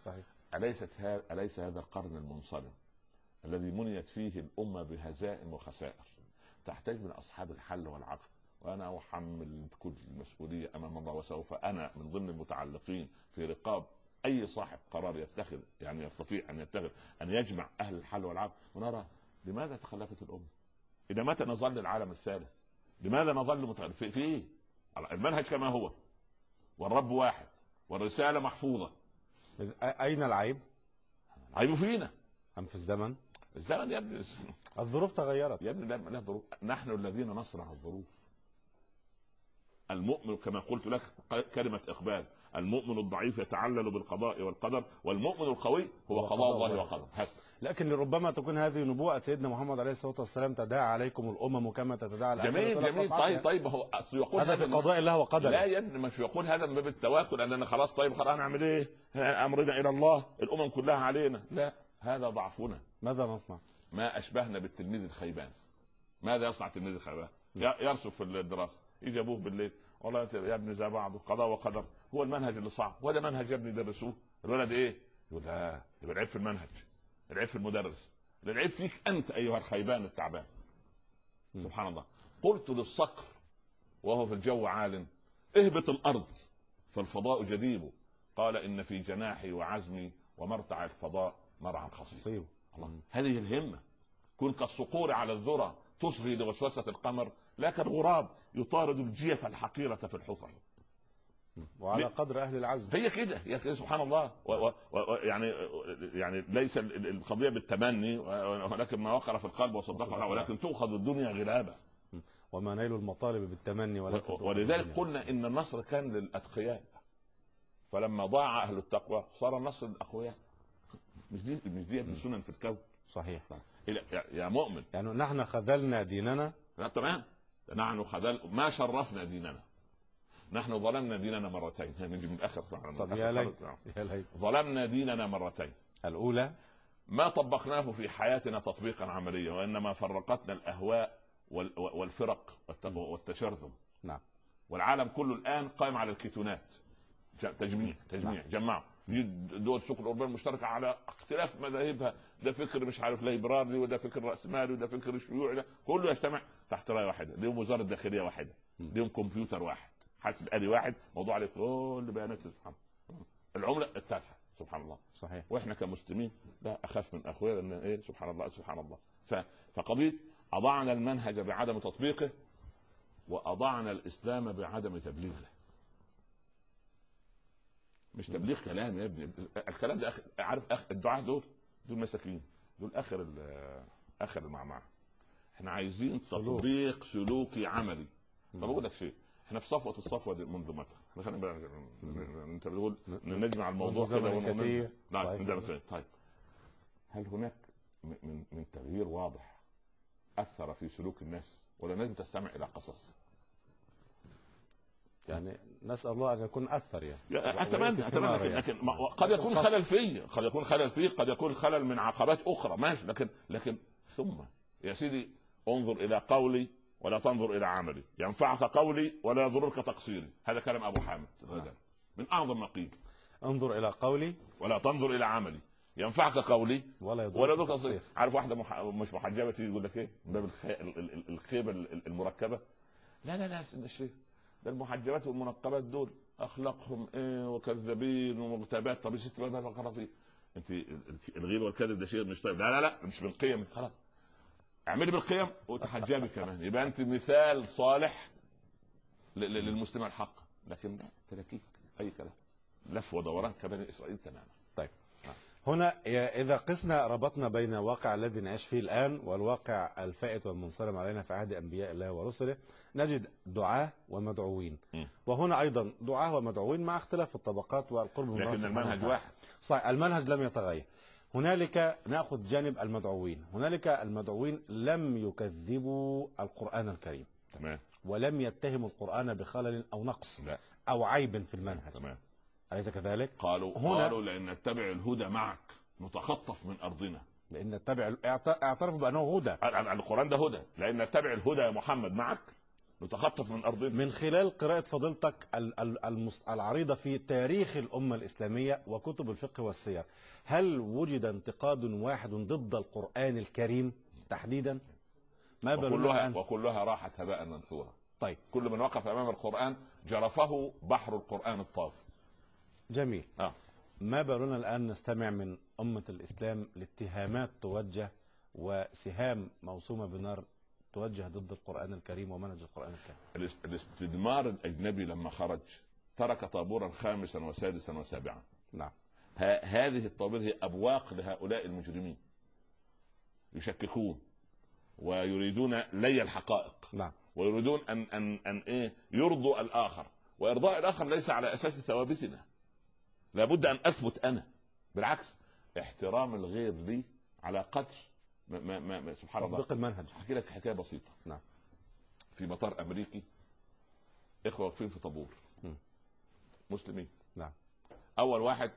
S2: أليس هذا القرن المنصرم الذي منيت فيه الأمة بهزائم وخسائر تحتاج من أصحاب الحل والعقل؟ وأنا أحمل كل المسؤولية أمام الله، وسوف أنا من ضمن المتعلقين في رقاب أي صاحب قرار يتخذ، يعني يستطيع أن يتخذ أن يجمع أهل الحل والعقل. ونرى لماذا تخلفت الأمة؟ إلى متى نظل العالم الثالث؟ لماذا نظل في إيه؟ المنهج كما هو، والرب واحد، والرسالة محفوظة.
S1: أين العيب؟
S2: العيب فينا
S1: أم في الزمن؟
S2: الزمن يا ابني.
S1: الظروف تغيرت
S2: يا ابني لا ظروف، نحن الذين نصنع الظروف. المؤمن كما قلت لك كلمة إقبال، المؤمن الضعيف يتعلل بالقضاء والقدر، والمؤمن القوي هو قضاء الله وقدره.
S1: لكن ربما تكون هذه نبوءة سيدنا محمد عليه الصلاة والسلام، تداعى عليكم الأمم كما تتداعى الأكل.
S2: جميل. طيب هو يقول
S1: هذا بقضاء الله وقدره.
S2: لا يا ابني مش يقول هذا من باب التواكل أننا خلاص طيب خلاص نعمل إيه؟ أمرنا إلى الله، الأمم كلها علينا. لا، هذا ضعفنا.
S1: ماذا نصنع؟
S2: ما أشبهنا بالتلميذ الخيبان. ماذا يصنع التلميذ الخيبان؟ يرسف في الدراسة، يجي ابوه بالليل والله يا ابني زي بعض قضاء وقدر، هو المنهج اللي صعب، ولا منهج يا ابني درسوه. الولد ايه؟ يقول لا، يبقى العيب في المنهج، العيب في المدرس، العيب فيك انت ايها الخيبان التعبان. سبحان الله. قلت للصقر وهو في الجو عال اهبط الارض فالفضاء جديب، قال ان في جناحي وعزمي ومرتع الفضاء مرعى خصيب. هذه الهمة. كن كالصقور على الذرى تصغي لوسوسة القمر، لا كالغراب يطارد الجيف الحقيرة في الحفر.
S1: وعلى قدر أهل العزم.
S2: هي كده سبحان الله. يعني ليس القضية بالتمني، ولكن ما وقر في القلب وصدقها، ولكن تؤخذ الدنيا غلابة.
S1: وما نيل المطالب بالتمني
S2: ولذلك قلنا إن النصر كان للأتقياء، فلما ضاع أهل التقوى صار النصر للأقوياء. مش دي السنن في الكون.
S1: صحيح.
S2: يا مؤمن،
S1: يعني نحن خذلنا ديننا.
S2: لا تمام، نحن ما شرفنا ديننا، نحن ظلمنا ديننا مرتين. نجي من الاخر.
S1: طب يا ليت
S2: ظلمنا ديننا مرتين.
S1: الاولى
S2: ما طبقناه في حياتنا تطبيقا عمليا، وانما فرقتنا الاهواء والفرق والتشرذم.
S1: نعم.
S2: والعالم كله الان قائم على الكيتونات، تجميع
S1: نعم.
S2: جمعوا دول السوق الاوروبيه المشتركه على اختلاف مذاهبها، ده فكر مش عارف ليبرالي، وده فكر راسمالي، وده فكر شيوعي، ده كله يجتمع تحت رايه واحده، ليهم وزاره داخليه واحده، ليهم كمبيوتر واحد، حاسب آلي واحد، موضوع عليه كل بيانات. سبحان الله. العمله التافهه. سبحان الله.
S1: صحيح.
S2: واحنا كمسلمين لا اخاف من اخويا، لان ايه؟ سبحان الله سبحان الله. فقضيه اضعنا المنهج بعدم تطبيقه، واضعنا الاسلام بعدم تبليغه. مش تبليغ كلام يا ابني، الكلام ده عارف الدعاة دول مساكين، دول اخر المعمعة. احنا عايزين تطبيق سلوكي عملي. طب اقول لك شيء، احنا في الصفوه دي منذ متى؟ انت بتقول نجمع الموضوع كده طيب، هل هناك من تغيير واضح اثر في سلوك الناس، ولا لازم تستمع الى قصص؟
S1: يعني نسأل الله أن يكون أثر. يعني
S2: أتمنى لكن قد يكون خلل فيه، قد يكون خلل من عقبات أخرى، ماشي. لكن ثم يا سيدي انظر إلى قولي ولا تنظر إلى عملي، ينفعك قولي ولا يضرك تقصيري. هذا كلام أبو حامد من أعظم ما قيل.
S1: انظر إلى قولي
S2: ولا تنظر إلى عملي، ينفعك قولي ولا يضرك تقصيري. عارف واحدة مش محجبة تيجي تقول لك إيه؟ من باب الخيبة المركبة. لا الشيء ده المحجبات والمنقبات دول اخلاقهم ايه؟ وكذابين ومغتابات. طب ست بقى بقرا فيه انت الغيبه والكذب ده شيء مش طيب. لا مش بالقيم. خلاص اعملي بالقيم وتحجبي كمان، يبقى انت مثال صالح للمسلم الحق. لكن لا، تلاكيك اي كلام، لف ودوران كبني اسرائيل تماما.
S1: طيب هنا إذا قسنا ربطنا بين الواقع الذي نعيش فيه الآن والواقع الفائت والمنصرم علينا في عهد أنبياء الله ورسله، نجد دعاة ومدعوين. وهنا أيضا دعاة ومدعوين مع اختلاف الطبقات والقرب من الله،
S2: لكن المنهج واحد.
S1: صحيح، المنهج لم يتغير. هنالك نأخذ جانب المدعوين، هنالك المدعوين لم يكذبوا القرآن الكريم،
S2: تمام،
S1: ولم يتهموا القرآن بخلل أو نقص،
S2: لا،
S1: أو عيب في المنهج،
S2: تمام.
S1: أليس كذلك؟
S2: قالوا لأن نتبع الهدى معك نتخطف من أرضنا.
S1: لأن نتبع اعترفوا بأنه هدى.
S2: القرآن ده هدى، لأن نتبع الهدى يا محمد معك نتخطف من ارضنا.
S1: من خلال قراءة فضيلتك العريضة في تاريخ الأمة الإسلامية وكتب الفقه والسير، هل وجد انتقاد واحد ضد القرآن الكريم تحديدا؟ ما بالنا
S2: وكلها راحت هباء منثورا.
S1: طيب،
S2: كل من وقف امام القرآن جرفه بحر القرآن الطاف.
S1: جميل. ما بالنا الآن نستمع من أمة الإسلام لاتهامات توجه وسهام موسومة بنار توجه ضد القرآن الكريم ومنهج القرآن الكريم.
S2: الاستدمار الأجنبي لما خرج ترك طابورا خامسا وسادسا وسابعا.
S1: نعم.
S2: هذه الطوابير هي أبواق لهؤلاء المجرمين، يشككون ويريدون لي الحقائق.
S1: نعم.
S2: ويريدون أن يرضوا الآخر، وإرضاء الآخر ليس على أساس ثوابتنا. لابد أن أثبت أنا، بالعكس احترام الغير لي على قدر ما سبحان الله.
S1: تطبيق المنهج.
S2: احكي لك حكايه بسيطه.
S1: نعم.
S2: في مطار امريكي اخوه واقفين في طابور مسلمين.
S1: نعم.
S2: اول واحد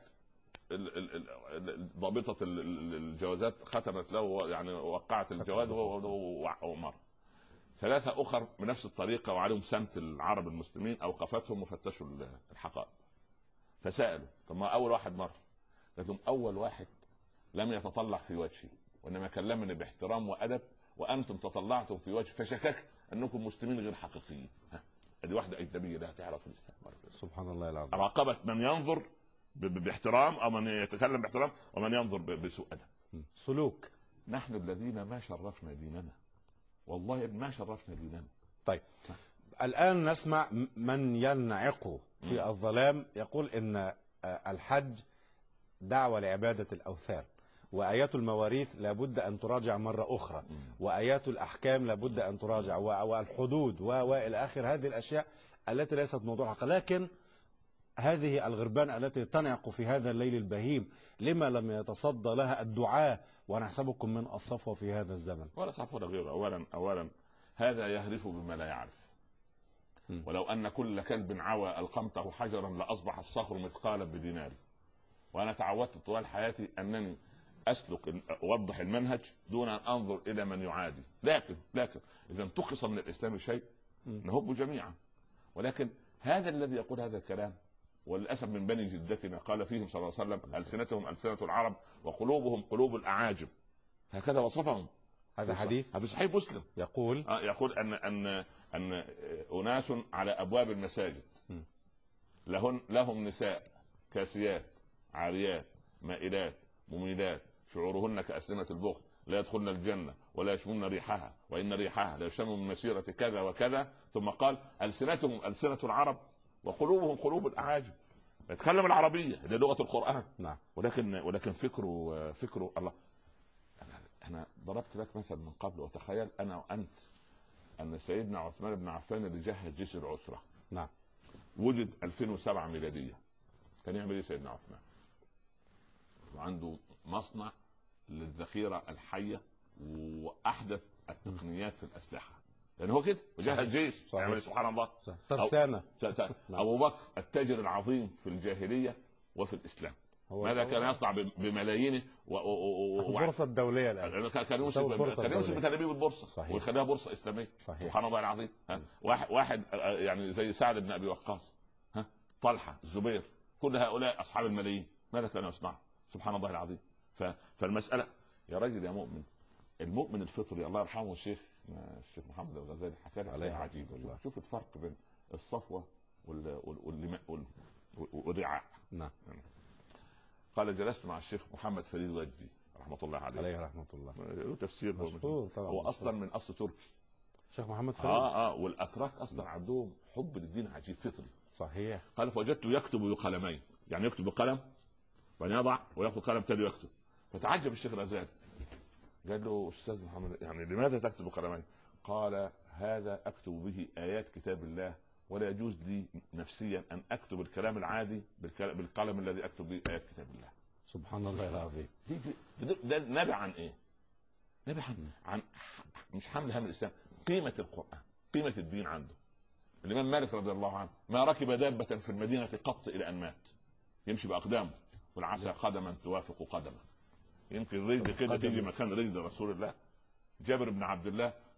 S2: ضابطه الجوازات ختمت له، يعني وقعت الجواز ومر. ثلاثه اخر بنفس الطريقه وعليهم سمت العرب المسلمين اوقفتهم وفتشوا الحقائق. فسالوا طب ما اول واحد مر؟ قلت لهم اول واحد لم يتطلع في وجهي وانما كلمني باحترام وادب، وانتم تطلعتم في وجه فشككت انكم مسلمين غير حقيقيين. ادي واحده اجنبيه لا تعرف الاسلام.
S1: سبحان الله العظيم.
S2: راقبت من ينظر باحترام او من يتكلم باحترام ومن ينظر بسوء ادب.
S1: سلوك.
S2: نحن الذين ما شرفنا ديننا، والله ما شرفنا ديننا.
S1: طيب، الان نسمع من ينعق في الظلام يقول ان الحج دعوة لعبادة الأوثان، وآيات المواريث لابد أن تراجع مرة أخرى، وآيات الأحكام لابد أن تراجع، والحدود وإلى آخر هذه الأشياء التي ليست موضوع حق. لكن هذه الغربان التي تنعق في هذا الليل البهيم لما لم يتصدى لها الدعاء ونحسبكم من الصفوة في هذا الزمن؟
S2: ولا صفوة غير. أولا هذا يهرف بما لا يعرف. ولو أن كل كلب عوى ألقمته حجرا لأصبح الصخر مثقالا بدينار. وانا تعودت طوال حياتي انني اسلك اوضح المنهج دون ان انظر الى من يعادي. لكن اذا انتقص من الاسلام شيء نهب جميعا. ولكن هذا الذي يقول هذا الكلام وللاسف من بني جدتنا، قال فيهم صلى الله عليه وسلم السنتهم السنه العرب وقلوبهم قلوب الاعاجم. هكذا وصفهم.
S1: هذا حديث
S2: هذا صحيح مسلم
S1: يقول
S2: ان اناس على ابواب المساجد لهم نساء كاسيات عاريات مائلات مميلات شعورهن كأسنمة البخت لا يدخلن الجنة ولا يشمون ريحها وإن ريحها لا يشم من مسيرة كذا وكذا. ثم قال ألسنتهم ألسنة العرب وقلوبهم قلوب الأعاجم. يتكلم العربية اللي لغة القرآن.
S1: نعم.
S2: ولكن فكره الله. أنا ضربت لك مثل من قبل، وتخيل أنا وأنت أن سيدنا عثمان بن عفان اللي جهز جيش العسرة.
S1: نعم.
S2: وجد 2007 ميلادية. كان يعمل ايه سيدنا عثمان؟ وعنده مصنع للذخيره الحيه واحدث التقنيات في الاسلحه، لان هو كده وجهز جيش يعمل سبحان الله
S1: ترسانه.
S2: ابو بكر التاجر العظيم في الجاهليه وفي الاسلام ماذا كان يصنع بملايينه
S1: البورصه الدوليه الان
S2: كان يمسك بتلابيب البورصه ويخليها بورصه اسلاميه.
S1: صحيح.
S2: سبحان الله العظيم. واحد يعني زي سعد بن ابي وقاص، طلحه، الزبير، كل هؤلاء اصحاب الملايين ماذا كانوا يصنعوا؟ سبحان الله العظيم. فالمساله يا رجل يا مؤمن، المؤمن الفطري الله يرحمه الشيخ محمد الغزالي حكى لي عليه عجيب. شوف الفرق بين الصفوه والرعاع.
S1: نعم.
S2: قال جلست مع الشيخ محمد فريد وجدي رحمه الله عليه
S1: رحمه الله،
S2: له تفسير
S1: هو
S2: اصلا من اصل تركي
S1: الشيخ محمد فريد.
S2: والاتراك اصلا عندهم حب للدين عجيب فطري.
S1: صحيح.
S2: قال فوجدته يكتب بقلمين، يعني يكتب بقلم ويضع وياخذ قلم تاني ويكتب. فتعجب الشيخ الغزالي قال له استاذ محمد يعني لماذا تكتب بقلمين؟ قال هذا اكتب به ايات كتاب الله ولا يجوز لي نفسيا ان اكتب الكلام العادي بالقلم الذي اكتب به ايات كتاب الله.
S1: سبحان الله العظيم.
S2: ده نبع عن ايه؟ نبع عن مش حمل هم الاسلام، قيمه القران، قيمه الدين عنده. الامام مالك رضي الله عنه ما ركب دابه في المدينه قط الى ان مات، يمشي باقدامه والعسى قدما توافق قدمه. يمكن رجل كده تيجي مكان رجل رسول الله. جابر بن عبد الله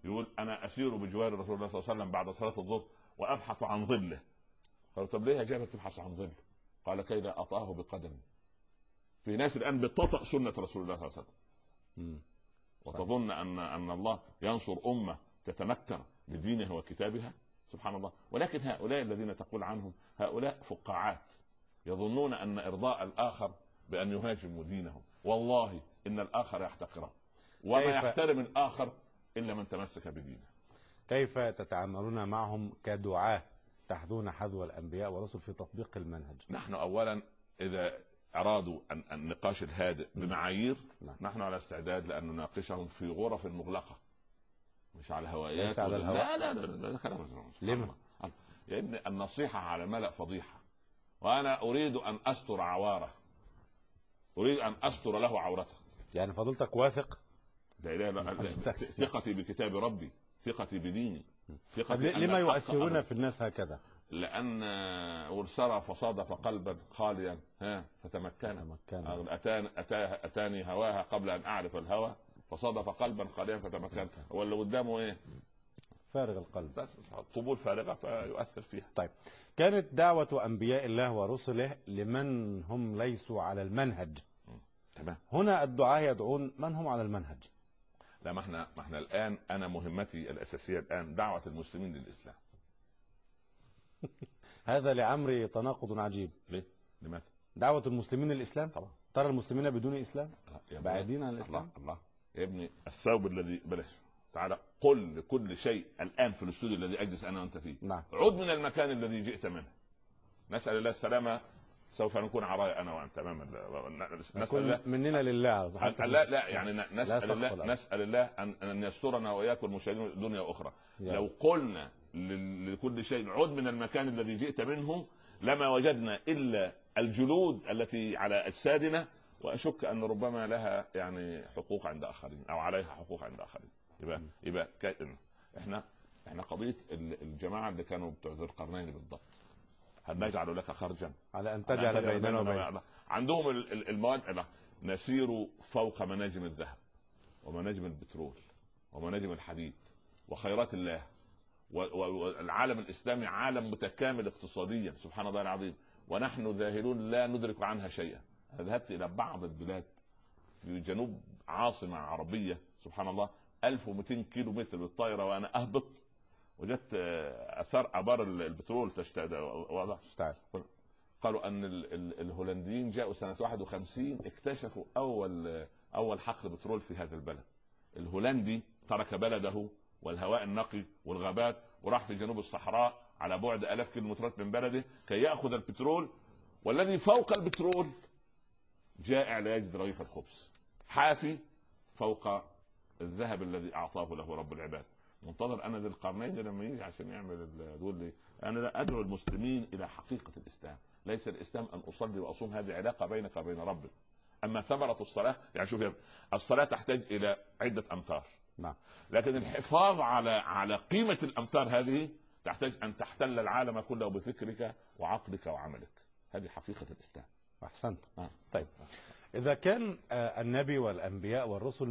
S2: يقول انا اسير بجوار رسول الله صلى الله عليه وسلم بعد صلاه الظهر وابحث عن ظله. قالوا طب ليه يا جابر تبحث عن ظله؟ قال كي لا اطاه بقدمي. في ناس الان بتطأ سنه رسول الله صلى الله عليه وسلم وتظن ان الله ينصر امه تتمكن بدينها وكتابها، سبحان الله. ولكن هؤلاء الذين تقول عنهم هؤلاء فقاعات يظنون ان ارضاء الاخر بان يهاجموا دينهم. والله ان الاخر يحتقره وما يحترم الاخر الا من تمسك بدينه.
S1: كيف تتعاملون معهم كدعاة تحذون حذو الانبياء والرسل في تطبيق المنهج؟
S2: نحن اولا اذا ارادوا النقاش الهادئ بمعايير نحن على استعداد لان نناقشهم في غرف مغلقه، مش على الهوائيات.
S1: ليس على الهواء.
S2: لا
S1: لما
S2: يا ابني النصيحه على الملأ فضيحه، وانا اريد ان استر عواره، اريد ان استر له عورته.
S1: يعني فضيلتك واثق؟
S2: لا ثقتي بكتاب ربي، ثقتي بديني،
S1: ثقتي. لما يؤثرون في الناس هكذا؟
S2: لان ارسل فصادف قلبا خاليا فتمكن. اتاني هواها قبل ان اعرف الهوى، فصادف قلبا خاليا فتمكن. هو اللي قدامه ايه؟
S1: فارغ القلب،
S2: بس طبول فارغه فيؤثر فيها.
S1: طيب، كانت دعوة انبياء الله ورسله لمن هم ليسوا على المنهج.
S2: تمام.
S1: هنا الدعاة يدعون من هم على المنهج.
S2: لا، ما احنا الان انا مهمتي الاساسيه الان دعوه المسلمين للاسلام.
S1: هذا لعمري تناقض عجيب.
S2: ليه؟ لماذا؟
S1: دعوة المسلمين للاسلام طبعا. ترى المسلمين بدون اسلام بعيدين عن الاسلام.
S2: الله يا ابني، الثوب الذي بلاش تعالى قل لكل شيء الان في الاستوديو الذي اجلس انا وانت فيه.
S1: نعم.
S2: عد من المكان الذي جئت منه. نسال الله السلامه. سوف نكون عرايا انا وانت تماما.
S1: نسال الله مننا لله.
S2: لا يعني نسال الله ان يسترنا واياكم المشاهدين دنيا واخرى. لو قلنا لكل شيء عد من المكان الذي جئت منه لما وجدنا الا الجلود التي على اجسادنا، واشك ان ربما لها يعني حقوق عند اخرين او عليها حقوق عند اخرين. يبقى احنا قضيه الجماعه اللي كانوا بتوع ذي القرنين بالضبط. هل نجعل لك خرجا
S1: على ان تجعل بيننا وبين
S2: عندهم المواد. نسير فوق مناجم الذهب ومناجم البترول ومناجم الحديد وخيرات الله، والعالم الاسلامي عالم متكامل اقتصاديا سبحان الله العظيم، ونحن ذاهلون لا ندرك عنها شيئا. ذهبت الى بعض البلاد في جنوب عاصمه عربيه سبحان الله 1200 كيلو متر بالطائره وانا اهبط، وجدت اثار ابار البترول تشتعل. قالوا ان الهولنديين جاءوا سنه 51 اكتشفوا اول حقل بترول في هذا البلد. الهولندي ترك بلده والهواء النقي والغابات وراح في جنوب الصحراء على بعد 1000 كيلومترات من بلده كي ياخذ البترول، والذي فوق البترول جائع لا يجد رغيف الخبز، حافي فوق الذهب الذي اعطاه له رب العباد. منتظر انا ذي القرنين لما يجي عشان يعمل يقول لي انا لا ادعو المسلمين الى حقيقه الاسلام. ليس الاسلام ان اصلي واصوم، هذه علاقه بينك وبين ربك. اما ثمره الصلاه يعني شوف الصلاه تحتاج الى عده امتار،
S1: نعم،
S2: لكن الحفاظ على قيمه الامتار هذه تحتاج ان تحتل العالم كله بفكرك وعقلك وعملك. هذه حقيقه الاسلام.
S1: احسنت. طيب، إذا كان النبي والأنبياء والرسل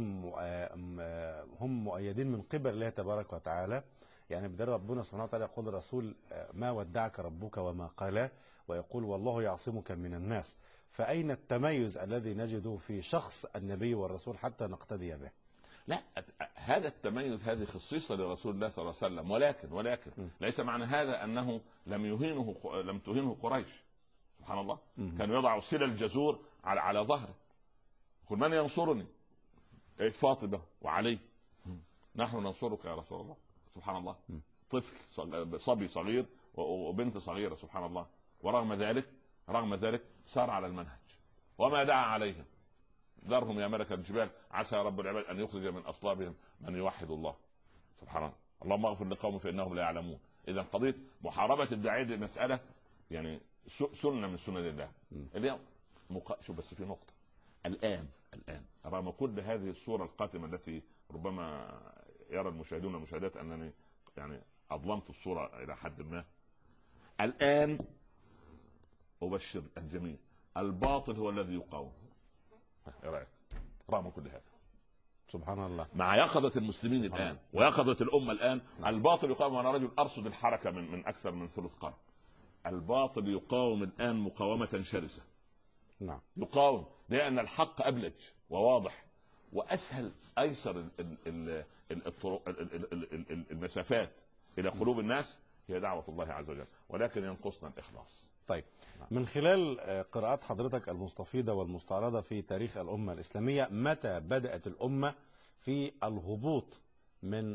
S1: هم مؤيدين من قبل الله تبارك وتعالى، يعني بدل ربنا سبحانه وتعالى يقول الرسول ما ودعك ربك وما قال، ويقول والله يعصمك من الناس، فأين التميز الذي نجده في شخص النبي والرسول حتى نقتدي به؟
S2: لا، هذا التميز هذه خصيصة لرسول الله صلى الله عليه وسلم، ولكن ليس معنى هذا أنه لم تهينه قريش. سبحان الله. كانوا يضعوا سلة الجزور على ظهره. قل من ينصرني؟ فاطمة وعلي. نحن ننصرك يا رسول الله. سبحان الله. طفل صبي صغير وبنت صغيرة سبحان الله، ورغم ذلك سار على المنهج وما دعا عليهم. ذرهم يا ملك الجبال عسى رب العباد ان يخرج من اصلابهم من يوحد الله. سبحان الله. اللهم اغفر لقوم فانهم لا يعلمون. اذا قضيه محاربه الداعيه دي مساله يعني سنه من سنن الله. اليوم شوف بس في نقطه الان رغم كل هذه الصوره القاتمه التي ربما يرى المشاهدون والمشاهدات انني يعني اظلمت الصوره الى حد ما، الان ابشر الجميع الباطل هو الذي يقاوم. ايه رايك؟ رغم كل هذا
S1: سبحان الله.
S2: مع يقظة المسلمين الآن ويقظة الأمة الآن، الباطل يقاوم. أنا رجل أرصد الحركة من أكثر من ثلث قرن. الباطل يقاوم الآن مقاومة شرسة.
S1: نعم.
S2: يقاوم لأن الحق أبلج وواضح وأسهل، أيسر المسافات إلى قلوب الناس هي دعوة الله عز وجل، ولكن ينقصنا الإخلاص.
S1: طيب، من خلال قراءات حضرتك المستفيضة والمستعرضة في تاريخ الأمة الإسلامية، متى بدأت الأمة في الهبوط من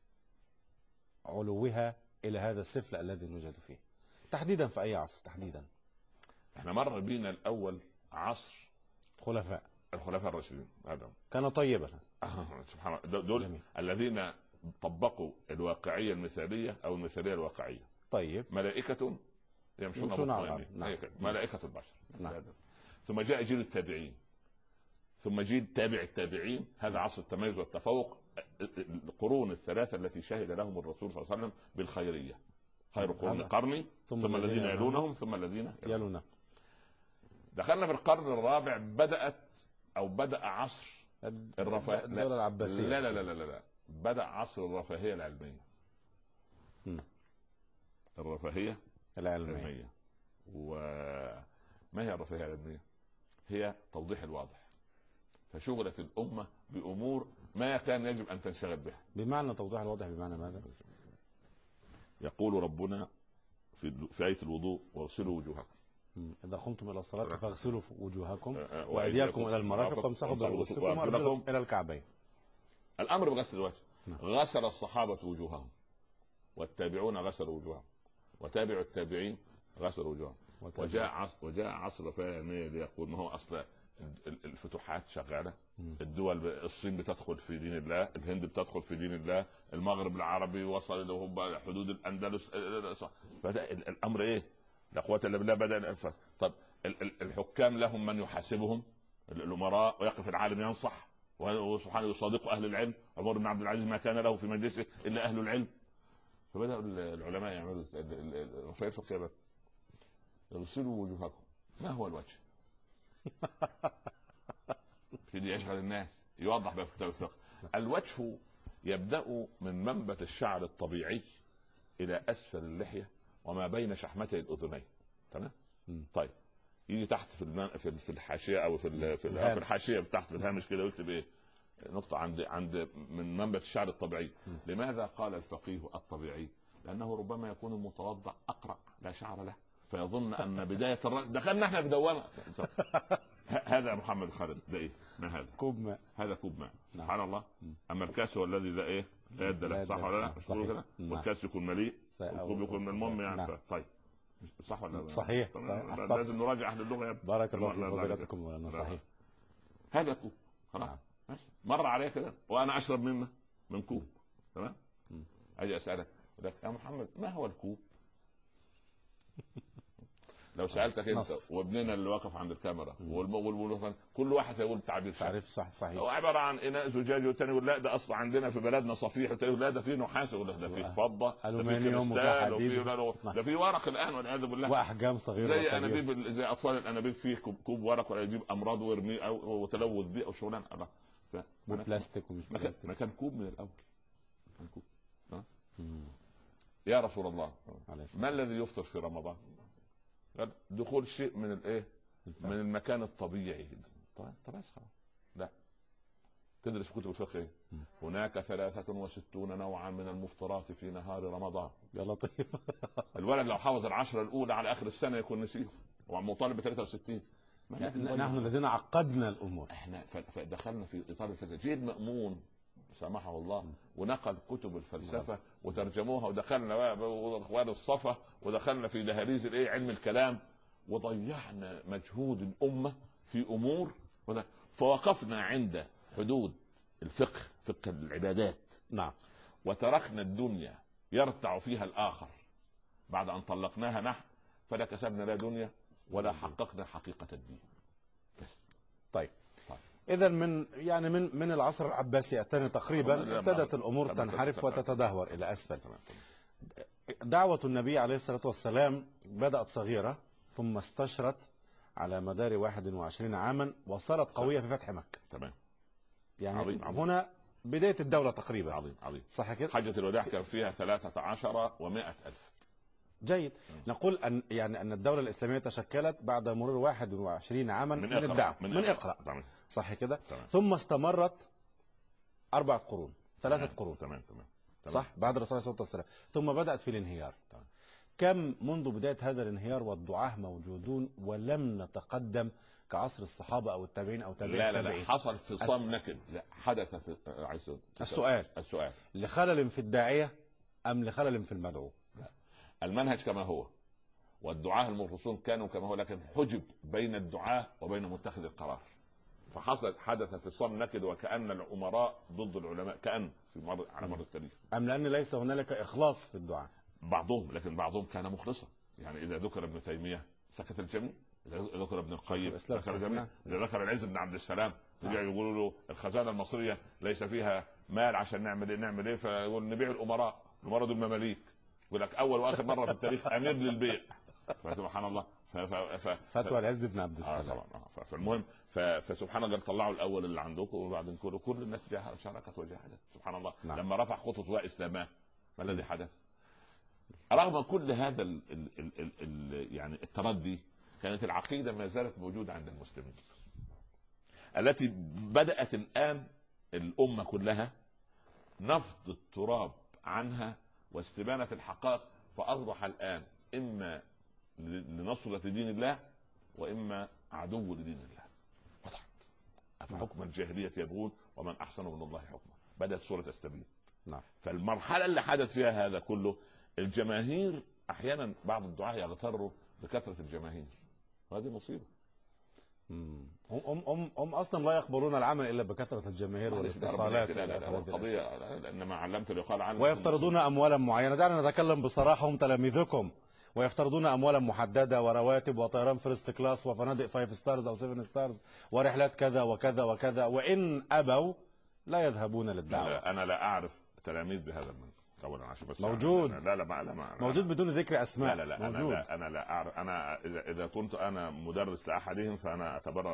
S1: علوها إلى هذا السفل الذي نوجد فيه؟ تحديدا في أي عصر تحديدا؟
S2: احنا مر بينا الأول عصر الخلفاء الراشدين، هذا
S1: كان طيبا.
S2: سبحان الله. دول جميل. الذين طبقوا الواقعية المثالية أو المثالية الواقعية.
S1: طيب.
S2: ملائكة يمشون على الأرض. نعم. ملائكة البشر.
S1: نعم.
S2: ثم جاء جيل التابعين، ثم جيل تابع التابعين. هذا عصر التميز والتفوق. القرون الثلاثة التي شهد لهم الرسول صلى الله عليه وسلم بالخيرية. خير قرون قرني ثم الذين يلونهم ثم الذين يلونهم. دخلنا في القرن الرابع، بدأ عصر الرفاهية
S1: الدولة العباسية.
S2: لا لا لا لا لا، بدأ عصر الرفاهية العلمية. الرفاهية العلمية. وما هي الرفاهية العلمية؟ هي توضيح الواضح. فشغلت الأمة بأمور ما كان يجب أن تنشغل بها.
S1: بمعنى توضيح الواضح بمعنى ماذا؟
S2: يقول ربنا في آية الوضوء: واغسلوا وجوهكم
S1: إذا قمتم إلى الصلاة فاغسلوا وجوهكم وأيديكم إلى المرافق وامسحوا برؤوسكم وأرجلكم إلى الكعبين.
S2: الأمر بغسل الوجه. غسل الصحابة وجوههم، والتابعون غسلوا وجوههم، وتابعوا التابعين غسلوا وجوههم. وجاء عصر الرفاهية ليقول ما هو أصل الفتوحات شغالة. الدول، الصين بتدخل في دين الله، الهند بتدخل في دين الله، المغرب العربي وصل له حدود الأندلس. بدأ الأمر إيه؟ لا قوة إلا بالله. بدأ الأنفاس. طب الحكام لهم من يحاسبهم، الأمراء، ويقف العالم ينصح وسبحانه يصادق أهل العلم. عمر بن عبد العزيز ما كان له في مجلسه إلا أهل العلم. فبدأ العلماء يعملوا رفاهية فقهية بس. اغسلوا وجوهكم. ما هو الوجه؟ في دي يشغل الناس، يوضح بقى في كتاب الفقه. الوجه يبدأ من منبت الشعر الطبيعي إلى أسفل اللحية وما بين شحمتي الأذنين. تمام. طيب، يجي تحت في الحاشية أو في الحاشية تحت في الهامش كده ويكتب إيه؟ نقطة عند من منبت الشعر الطبيعي. لماذا قال الفقيه الطبيعي؟ لأنه ربما يكون المتوضع أقرأ لا شعر له، فيظن أن بداية دخلنا احنا في دوامة. هذا محمد خالد ده ايه؟ ما هذا؟
S1: كوب ماء.
S2: هذا كوب ماء. سبحان الله. اما الكاس هو الذي لا ايه؟ لا يد له. صح ولا لا؟ صحيح. والكاس يكون مليء والكوب يكون المهم يعني. طيب صح ولا لا؟
S1: صحيح.
S2: لازم نراجع اهل اللغه يا ابني.
S1: بارك الله في فضيلتكم. وانا صحيح.
S2: هذا كوب خلاص. مر عليه كده وانا اشرب من كوب. تمام. اجي اسالك يا محمد ما هو الكوب؟ لو سالتك انت وابننا اللي واقف عند الكاميرا كل واحد يقول تعريف
S1: صحيح.
S2: هو عباره عن اناء زجاجي، والثاني يقول لا ده اصلا عندنا في بلدنا صفيح، والثاني يقول لا ده فيه نحاس، ولا ده فيه فضه، ده فيه كريستال، ده فيه ورق الان والعياذ بالله،
S1: واحجام صغيره
S2: زي انابيب، زي اطفال الانابيب فيه كوب ورق ولا يجيب امراض ويرميه او تلوث بيه او شغلان.
S1: بلاستيك ومش بلاستيك.
S2: ما كان كوب من الاول. كان كوب. يا رسول الله ما الذي يفطر في رمضان؟ دخول شيء من الايه؟ من المكان الطبيعي. طيب خلاص. لا تدرس في كتب الفقه ايه؟ هناك 63 نوعا من المفطرات في نهار رمضان.
S1: يا لطيف.
S2: الولد لو حافظ العشرة الاولى على اخر السنه يكون نسيه، هو مطالب ب 63.
S1: نحن الذين عقدنا الامور.
S2: احنا فدخلنا في اطار الفلسفه. جيل مأمون سامحه الله ونقل كتب الفلسفه وترجموها، ودخلنا اخوان الصفا ودخلنا في دهاليز الايه؟ علم الكلام، وضيعنا مجهود الامه في امور، فوقفنا عند حدود الفقه، فقه العبادات.
S1: نعم.
S2: وتركنا الدنيا يرتع فيها الاخر بعد ان طلقناها نحن، فلا كسبنا لا دنيا ولا حققنا حقيقه الدين. بس.
S1: طيب. إذا من العصر العباسي الثاني تقريبا ابتدت الأمور تنحرف وتتدهور إلى أسفل. دعوة النبي عليه الصلاة والسلام بدأت صغيرة ثم استشرت على مدار 21 عاما وصارت قوية في فتح مكة.
S2: تمام.
S1: يعني
S2: عظيم.
S1: هنا بداية الدولة تقريبا.
S2: عظيم عظيم.
S1: صح كده؟
S2: حجة الوداع كان فيها 13,100,000.
S1: جيد. نقول أن يعني أن الدولة الإسلامية تشكلت بعد مرور 21 عاما من الدعوة، من إقرأ. صح كده؟ ثم استمرت 4 قرون، 3 قرون.
S2: تمام.
S1: صح؟ بعد الرسول صلى الله عليه وسلم. ثم بدأت في الانهيار. كم منذ بداية هذا الانهيار والدعاة موجودون ولم نتقدم كعصر الصحابة أو التابعين أو تابعين التابعين؟
S2: لا حصل فصام نكد. لا حدث في
S1: السؤال لخلل في الداعية أم لخلل في المدعو؟
S2: المنهج كما هو، والدعاة المخلصون كانوا كما هو، لكن حجب بين الدعاة وبين متخذ القرار، حدث فصام نكد، وكأن الأمراء ضد العلماء، كأن على مر التاريخ.
S1: أم لأن ليس هنالك إخلاص في الدعاء؟
S2: بعضهم، لكن بعضهم كان مخلصا. يعني إذا ذكر ابن تيمية سكت الجميع، إذا ذكر ابن القيم ذكر الجميع، إذا ذكر العز بن عبد السلام يقولوا له الخزانة المصرية ليس فيها مال عشان نعمل إيه، فيقول نبيع الأمراء دول مماليك. يقول لك اول واخر مره في التاريخ امير للبيع. فسبحان الله.
S1: فتوى العز بن عبد السلام.
S2: فالمهم فسبحان الله طلعوا الاول اللي عندكم، وبعدين كل الناس شاركت وجاهدت. سبحان الله. نعم. لما رفع خطوط واسلاما ما الذي حدث؟ رغم كل هذا يعني التردي، كانت العقيده ما زالت موجوده عند المسلمين، التي بدات الان الامه كلها نفض التراب عنها واستبانة الحقائق، فأصبح الآن إما لنصرة دين الله وإما عدو لدين الله. وضحت. أفحكم الجاهلية يبغون ومن أحسن من الله حكما. بدأت سورة تستبين. نعم. فالمرحلة اللي حدث فيها هذا كله، الجماهير أحيانا بعض الدعاة يغتروا بكثرة الجماهير، وهذه مصيبة.
S1: هم اصلا لا يقبلون العمل الا بكثره الجماهير والاتصالات.
S2: القضيه لان ما علمت يقال عنه.
S1: ويفترضون اموالا معينه. دعنا نتكلم بصراحه، هم تلاميذكم، ويفترضون اموالا محدده ورواتب وطيران فيرست كلاس وفنادق 5 ستارز او 7 ستارز ورحلات كذا وكذا وكذا، وان ابوا لا يذهبون للدعوه.
S2: انا لا اعرف تلاميذ بهذا المنزل اولا، عشان بس
S1: موجود.
S2: لا
S1: موجود بدون ذكر اسماء.
S2: لا موجود. انا لا اعرف. انا اذا كنت انا مدرس لاحدهم فانا اتبرأ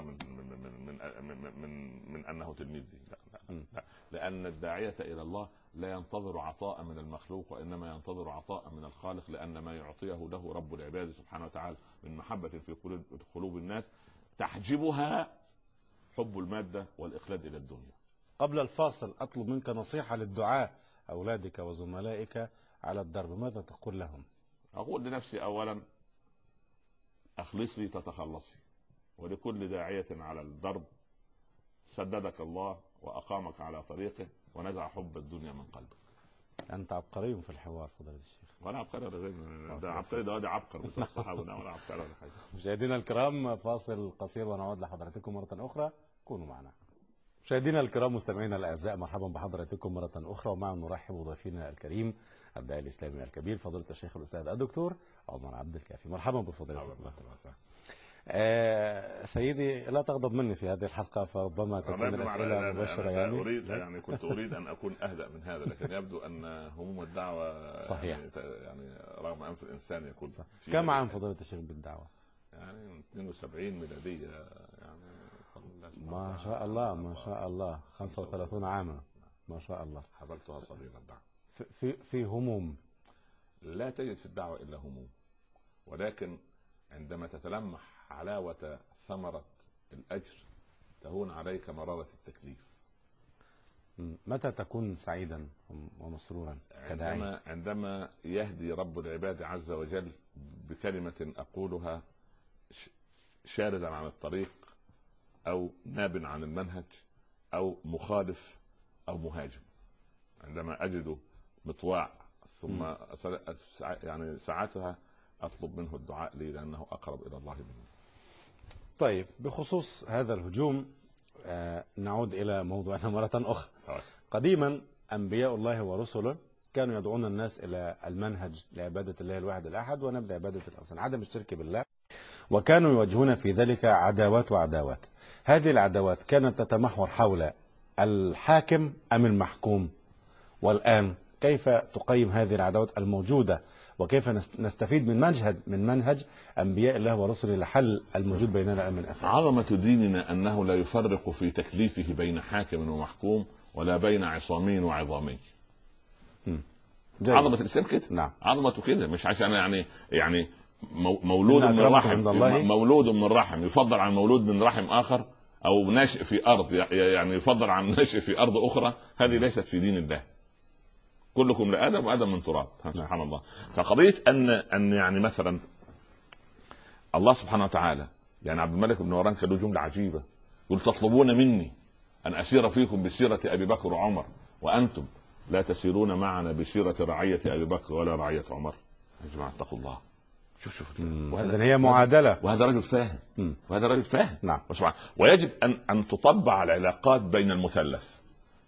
S2: من انه تلميذي. لا. لان الداعيه الى الله لا ينتظر عطاء من المخلوق، وانما ينتظر عطاء من الخالق، لان ما يعطيه له رب العباد سبحانه وتعالى من محبه في قلوب الناس تحجبها حب الماده والاخلاد الى الدنيا.
S1: قبل الفاصل اطلب منك نصيحه للدعاة، أولادك وزملائك على الدرب، ماذا تقول لهم؟
S2: أقول لنفسي أولا أخلصي تتخلصي، ولكل داعية على الدرب سددك الله وأقامك على طريقه ونزع حب الدنيا من قلبك.
S1: أنت عبقري في الحوار فضيلة الشيخ.
S2: وأنا عبقري ده عبقري، ده عبقر بتاع الصحابة، ولا عبقري ولا حاجة.
S1: مشاهدينا الكرام، فاصل قصير ونعود لحضراتكم مرة أخرى، كونوا معنا. مشاهدينا الكرام، مستمعينا الاعزاء، مرحبا بحضراتكم مره اخرى، ومعا نرحب بضيفنا الكريم الداعي الاسلامي الكبير فضيله الشيخ الاستاذ الدكتور عمر عبد الكافي. مرحبا بفضيلتكم. سيدي لا تغضب مني في هذه الحلقه، فربما تكون الاسئله مباشره.
S2: يعني كنت اريد ان اكون اهدأ من هذا، لكن يبدو ان هموم الدعوه
S1: صحيح.
S2: يعني رغم انف الانسان يكون.
S1: كم عام فضيله الشيخ بالدعوه؟
S2: يعني 72 ميلاديه. يعني
S1: ما شاء الله ما شاء الله، 35 عاما ما شاء الله.
S2: حضرتها صغيرا. الدعوة
S1: في هموم،
S2: لا تجد في الدعوة إلا هموم، ولكن عندما تتلمح حلاوة ثمرة الأجر تهون عليك مرارة التكليف.
S1: متى تكون سعيدا ومسرورا كداعي؟
S2: عندما يهدي رب العباد عز وجل بكلمة أقولها شاردا عن الطريق، أو ناب عن المنهج، أو مخالف، أو مهاجم. عندما أجد مطواع ثم يعني ساعتها أطلب منه الدعاء لي، لأنه أقرب إلى الله مني.
S1: طيب، بخصوص هذا الهجوم نعود إلى موضوعنا مرة أخرى. قديما أنبياء الله ورسله كانوا يدعون الناس إلى المنهج لعبادة الله الواحد الأحد ونبدأ عبادة الأوثان، عدم الشرك بالله، وكانوا يواجهون في ذلك عداوات وعداوات. هذه العداوات كانت تتمحور حول الحاكم أم المحكوم؟ والآن كيف تقيم هذه العداوات الموجودة، وكيف نستفيد من منهج أنبياء الله ورسله لحل الموجود بيننا من أفعال؟
S2: عظمة ديننا أنه لا يفرق في تكليفه بين حاكم ومحكوم ولا بين عصامي وعظامي. عظمة الإسلام كده.
S1: نعم.
S2: عظمته كده، مش عشان يعني مولود من رحم، مولود من رحم يفضل عن مولود من رحم آخر، أو ناشئ في أرض يعني يفضل عن ناشئ في أرض أخرى. هذه ليست في دين الله. كلكم لآدم وآدم من تراب. سبحان الله. فقضية أن يعني مثلا الله سبحانه وتعالى، يعني عبد الملك بن مروان كان له جملة عجيبة، يقول: تطلبون مني أن أسير فيكم بسيرة أبي بكر وعمر وأنتم لا تسيرون معنا بسيرة رعية أبي بكر ولا رعية عمر. يا جماعة اتقوا الله. شوف
S1: وهذا هي معادلة،
S2: وهذا رجل فاهم. وهذا رجل فاهم.
S1: نعم.
S2: ويجب أن تطبع العلاقات بين المثلث: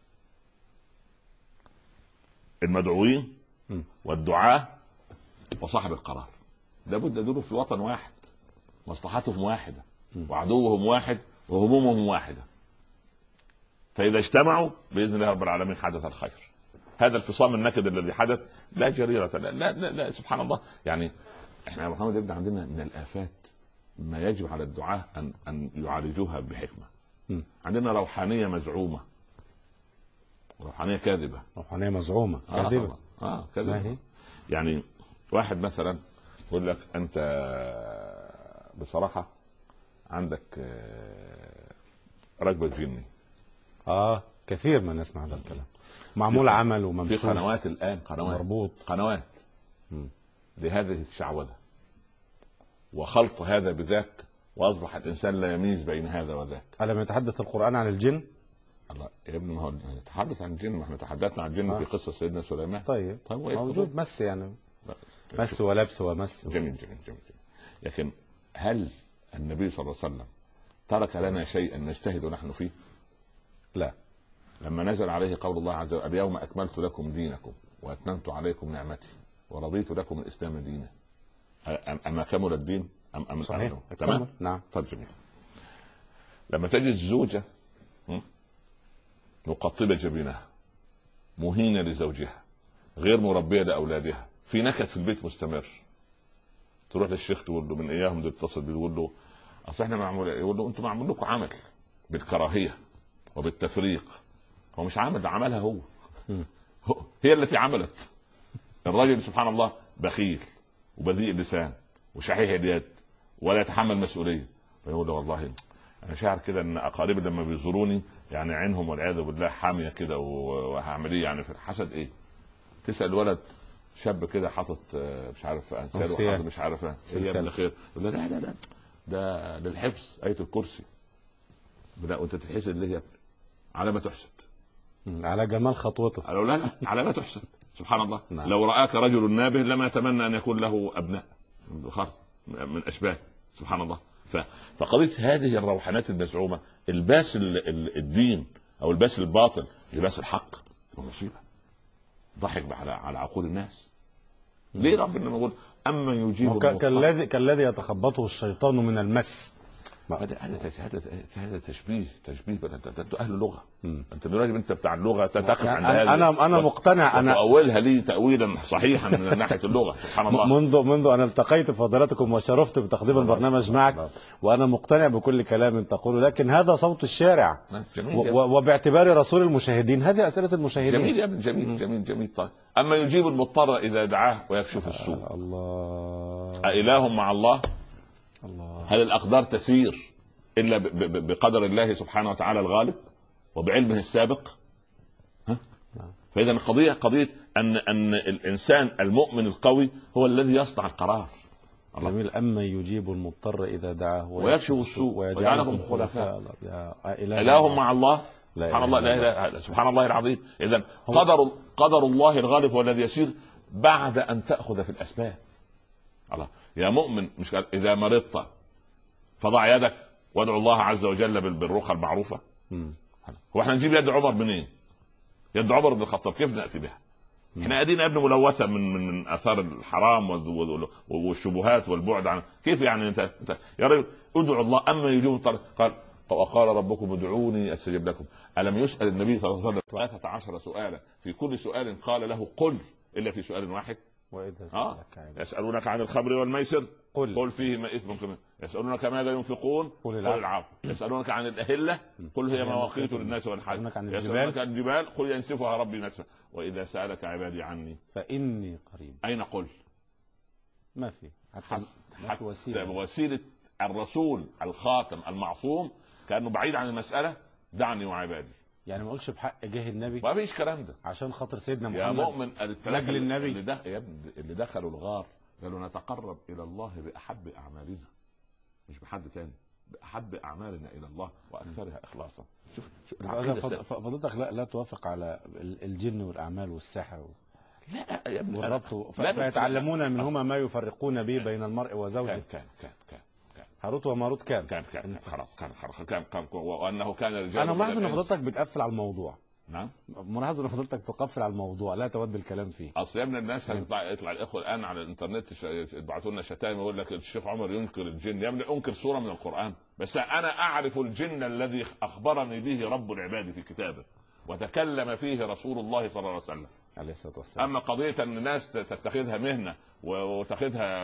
S2: المدعوين والدعاة وصاحب القرار. لابد يدوروا في وطن واحد، مصلحتهم واحدة، وعدوهم واحد، وهمومهم واحدة. فإذا اجتمعوا بإذن الله رب العالمين حدث الخير. هذا الفصام النكد الذي حدث لا جريرة، لا لا لا, لا سبحان الله. يعني احنا يا محمد ابن عندنا من الآفات ما يجب على الدعاة أن يعالجوها بحكمة. عندنا روحانية مزعومة، روحانية كاذبة.
S1: روحانية مزعومة كاذبة.
S2: كاذبة. يعني واحد مثلا يقول لك: أنت بصراحة عندك رغبة جني.
S1: كثير من نسمع هذا الكلام، معمول عمل وممسوس
S2: في قنوات الآن،
S1: مربوط
S2: قنوات لهذه الشعوذة وخلط هذا بذاك، وأصبح الإنسان لا يميز بين هذا وذاك.
S1: ألم يتحدث القرآن عن الجن؟
S2: الله يا ابني، ما هو نتحدث عن الجن، ما احنا تحدثنا عن الجن في قصة سيدنا سليمان.
S1: طيب موجود مس، يعني مس ولبس ومس.
S2: جميل جميل جميل. لكن هل النبي صلى الله عليه وسلم ترك لنا شيئا نجتهد نحن فيه؟
S1: لا.
S2: لما نزل عليه قول الله عز وجل: اليوم أكملت لكم دينكم وأتممت عليكم نعمتي ورضيت لكم الإسلام دينا. أما كمل الدين أم
S1: صحيح.
S2: تمام.
S1: نعم.
S2: طيب جميل. لما تجد زوجة مقطبة جبينها، مهينة لزوجها، غير مربية لأولادها، في نكد في البيت مستمر، تروح للشيخ تقول له، من اياهم تتصل بيه تقول له: اصل احنا معمول، يقول له: انتم معمول لكم عمل بالكراهيه وبالتفريق. هو مش عمل، ده عملها هو. هي التي عملت. الراجل سبحان الله بخيل وبذيء اللسان وشحيح اليد ولا يتحمل مسؤوليه، فيقول له: والله انا شاعر كده ان اقاربي لما بيزوروني يعني عينهم والعياذ بالله حاميه كده، وهعمل ايه يعني في الحسد؟ ايه؟ تسال ولد شاب كده حاطط مش عارف انسان، مش عارف ايه يا ابن الخير، يقول له: لا ده للحفظ آية الكرسي. لا، وانت تتحسد ليه يا ابني؟ على ما تحسد،
S1: على جمال خطوته.
S2: لا على ما تحسد. سبحان الله.
S1: نعم.
S2: لو رآك رجل نابه لما يتمنى ان يكون له ابناء من اشباه. سبحان الله. فقضية هذه الروحانات المزعومة، الباس الدين او الباس الباطل لباس الحق، مصيبة. ضحك على عقول الناس. ليه ربنا نقول: اما يجيب
S1: كالذي يتخبطه الشيطان من المس؟
S2: هذا تشبيه انت اهل اللغه. انت دلوقتي انت بتاع اللغه تقف عند هذا.
S1: انا مقتنع. انا
S2: تأولها لي تأويلا صحيحا من ناحيه اللغه. سبحان الله.
S1: منذ ان التقيت بفضيلتكم وشرفت بتقديم البرنامج معك، وانا مقتنع بكل كلام تقوله، لكن هذا صوت الشارع. وباعتبار رسول المشاهدين هذه اسئله المشاهدين.
S2: جميل يا ابن، جميل. طيب، اما يجيب المضطر اذا دعاه ويكشف السوء.
S1: الله.
S2: أإله مع الله؟ هل الأقدار تسير إلا بقدر الله سبحانه وتعالى الغالب وبعلمه السابق؟ فإذا القضية قضية أن الإنسان المؤمن القوي هو الذي يصنع القرار.
S1: جميل. أما يجيب المضطر إذا دعاه
S2: ويكشف السوء ويجعلهم خلفاء.
S1: إله
S2: مع الله. سبحان الله. لا سبحان الله العظيم. إذا قدر الله الغالب هو الذي يسير بعد أن تأخذ في الأسباب. الله يا مؤمن، مش إذا مرضت فضع يدك وادعو الله عز وجل بالرقى المعروفة. هو احنا نجيب يد عمر منين؟ يد عمر بن الخطاب كيف نأتي بها؟ احنا ادينا ابن ملوثة من اثار الحرام والشبهات والبعد عن. كيف يعني انت يا رجل ادعو الله اما يجيب الطريق؟ قال: وقال ربكم ادعوني استجب لكم. الم يسال النبي صلى الله عليه وسلم 13 سؤالا، في كل سؤال قال له قل، الا في سؤال واحد يسالونك عن الخمر والميسر قل فيهما اثم كبير، يسالونك ماذا ينفقون قل العفو، يسالونك عن الاهله قل هي مواقيت للناس والحج، يسالونك عن الجبال قل ينسفها ربي نسفا، واذا سالك عبادي عني
S1: فاني قريب.
S2: اين قل؟
S1: ما في حتى
S2: وسيله الرسول الخاتم المعصوم كانه بعيد عن المساله، دعني وعبادي.
S1: يعني ما اقولش بحق جه النبي،
S2: ما فيش كلام ده
S1: عشان خاطر سيدنا محمد
S2: يا مؤمن.
S1: لاجل النبي
S2: اللي دخلوا الغار قالوا نتقرب الى الله باحب اعمالنا، مش بحد تاني، باحب اعمالنا الى الله واكثرها اخلاصا. شوف
S1: فضلتك لا توافق على الجن والاعمال والسحر
S2: لا يا ابني
S1: والربط، فيتعلمون منهما ما يفرقون به بين المرء وزوجه.
S2: كان
S1: هاروت وماروت كان
S2: وانه كان رجال.
S1: انا ملاحظ ان فضلتك بتقفل على الموضوع.
S2: نعم،
S1: ملاحظ ان فضلتك تقفل على الموضوع، لا تود بالكلام فيه.
S2: اصل يا ابن الناس يطلع الاخوه الان على الانترنت يبعثوا لنا شتائم يقول لك الشيخ عمر ينكر الجن. يا ابني انكر سوره من القران، بس انا اعرف الجن الذي اخبرني به رب العباد في كتابه وتكلم فيه رسول الله صلى الله عليه وسلم
S1: عليه الصلاه والسلام.
S2: اما قضيه ان الناس تتخذها مهنه وتاخذها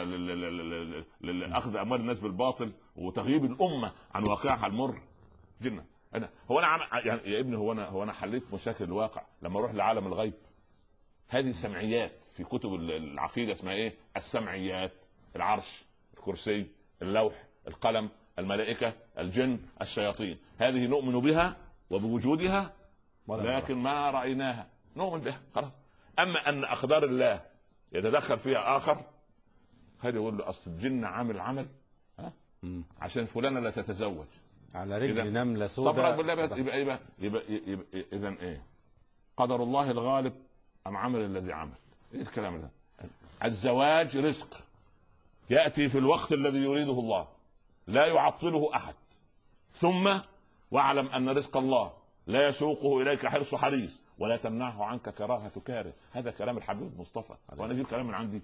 S2: لاخذ اموال الناس بالباطل وتغييب الامه عن واقعها المر، جنه. هو انا يعني يا ابني هو انا حليت مشاكل الواقع لما اروح لعالم الغيب. هذه سمعيات في كتب العقيده اسمها ايه؟ السمعيات، العرش، الكرسي، اللوح، القلم، الملائكه، الجن، الشياطين، هذه نؤمن بها وبوجودها لكن ما رايناها، نؤمن بها خلاص. اما ان اقدار الله يتدخل فيها اخر، هذا يقول له اصل الجن عامل عمل عشان فلانه لا تتزوج
S1: على رجل نمله سوداء.
S2: صبرك بالله. يبقى اذا ايه؟ قدر الله الغالب ام عمل الذي عمل؟ ايه الكلام ده؟ الزواج رزق ياتي في الوقت الذي يريده الله، لا يعطله احد. ثم واعلم ان رزق الله لا يسوقه اليك حرص حريص ولا تمنعه عنك كراهه كاره. هذا كلام الحبيب المصطفى، وانا اجيب كلام من عندي؟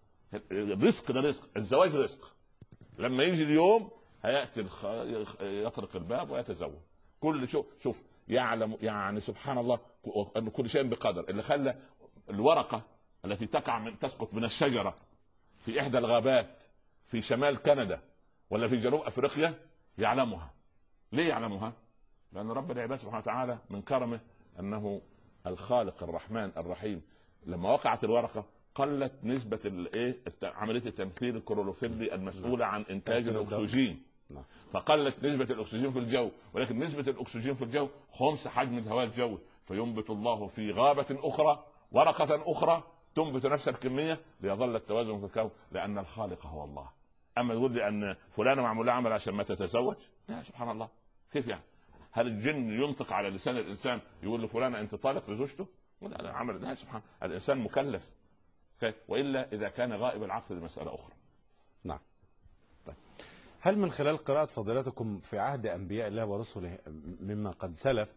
S2: الرزق ده رزق، الزواج رزق. لما يجي اليوم هياتي يطرق الباب ويتزوج. كل شوف يعلم يعني سبحان الله ان كل شيء بقدر. اللي خلى الورقه التي تسقط من الشجره في احدى الغابات في شمال كندا ولا في جنوب افريقيا يعلمها. ليه يعلمها؟ لان رب العباد سبحانه وتعالى من كرمه انه الخالق الرحمن الرحيم. لما وقعت الورقه قلت نسبه عمليه التمثيل الكلوروفيلي المسؤوله عن انتاج الاكسجين، فقلت نسبه الاكسجين في الجو، ولكن نسبه الاكسجين في الجو خمس حجم الهواء الجوي، فينبت الله في غابه اخرى ورقه اخرى تنبت نفس الكميه ليظل التوازن في الكون، لان الخالق هو الله. اما يقول لي ان فلانه معمول لها عمل عشان ما تتزوج، لا سبحان الله. كيف يعني؟ هل الجن ينطق على لسان الانسان يقول لفلانه انت طالق لزوجته؟ لا عمل، لا سبحان الانسان مكلف، والا اذا كان غائب العقل لمساله اخرى.
S1: نعم. طيب. هل من خلال قراءة فضيلتكم في عهد انبياء الله ورسله مما قد سلف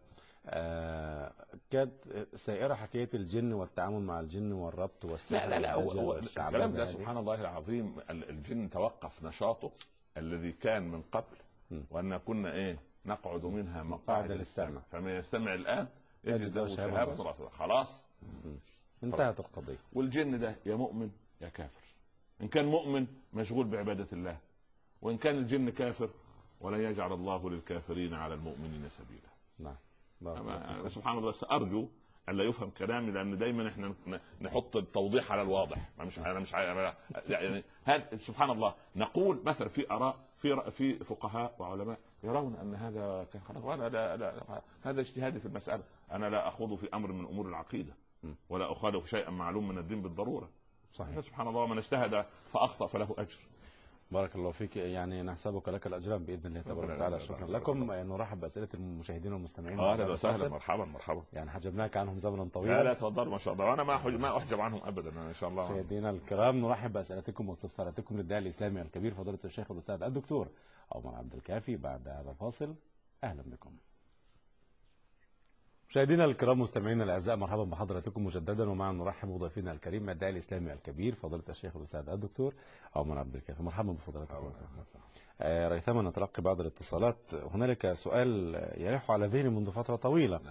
S1: كانت سائرة حكاية الجن والتعامل مع الجن والربط والسحر؟
S2: لا هو الكلام ده سبحان الله العظيم. الجن توقف نشاطه الذي كان من قبل، وأن كنا نقعد منها مقاعد للسمع، فمن يستمع الآن يجد له شهابا رصدا. خلاص
S1: انتهت القضية.
S2: والجن ده يا مؤمن يا كافر. إن كان مؤمن مشغول بعبادة الله، وإن كان الجن كافر ولن يجعل الله للكافرين على المؤمنين سبيلا.
S1: نعم.
S2: سبحان الله. سأرجو ألا يفهم كلامي، لأن دايما إحنا نحط التوضيح على الواضح. أنا مش يعني سبحان الله. نقول مثلا في آراء في فقهاء وعلماء يرون أن هذا كان خلاص، وأنا لا هذا اجتهادي في المسألة. أنا لا أخوض في أمر من أمور العقيدة ولا أخالف شيئا معلوم من الدين بالضرورة.
S1: صحيح.
S2: سبحان الله. من اجتهد فأخطأ فله أجر.
S1: بارك الله فيك. يعني نحسبك لك الاجرام باذن الله تبارك وتعالى. شكرا لكم. نرحب باسئله المشاهدين والمستمعين.
S2: اهلا وسهلا. مرحبا.
S1: يعني حجبناك عنهم زمنا طويلا.
S2: لا تفضلوا ما شاء الله، وانا ما احجب عنهم ابدا ان شاء الله.
S1: مشاهدينا الكرام، نرحب باسئلتكم واستفساراتكم للداعي الاسلامي الكبير فضيله الشيخ الاستاذ الدكتور عمر عبد الكافي بعد هذا الفاصل. اهلا بكم. مشاهدينا الكرام مستمعينا الاعزاء، مرحبا بحضراتكم مجددا، ومعنا نرحب بضيفنا الكريم الداعي الاسلامي الكبير فضيله الشيخ الاستاذ الدكتور عمر عبد الكافي. مرحبا بفضيلتكم. ريثما نتلقي بعض الاتصالات. هنالك سؤال يلح على ذهني منذ فتره طويله.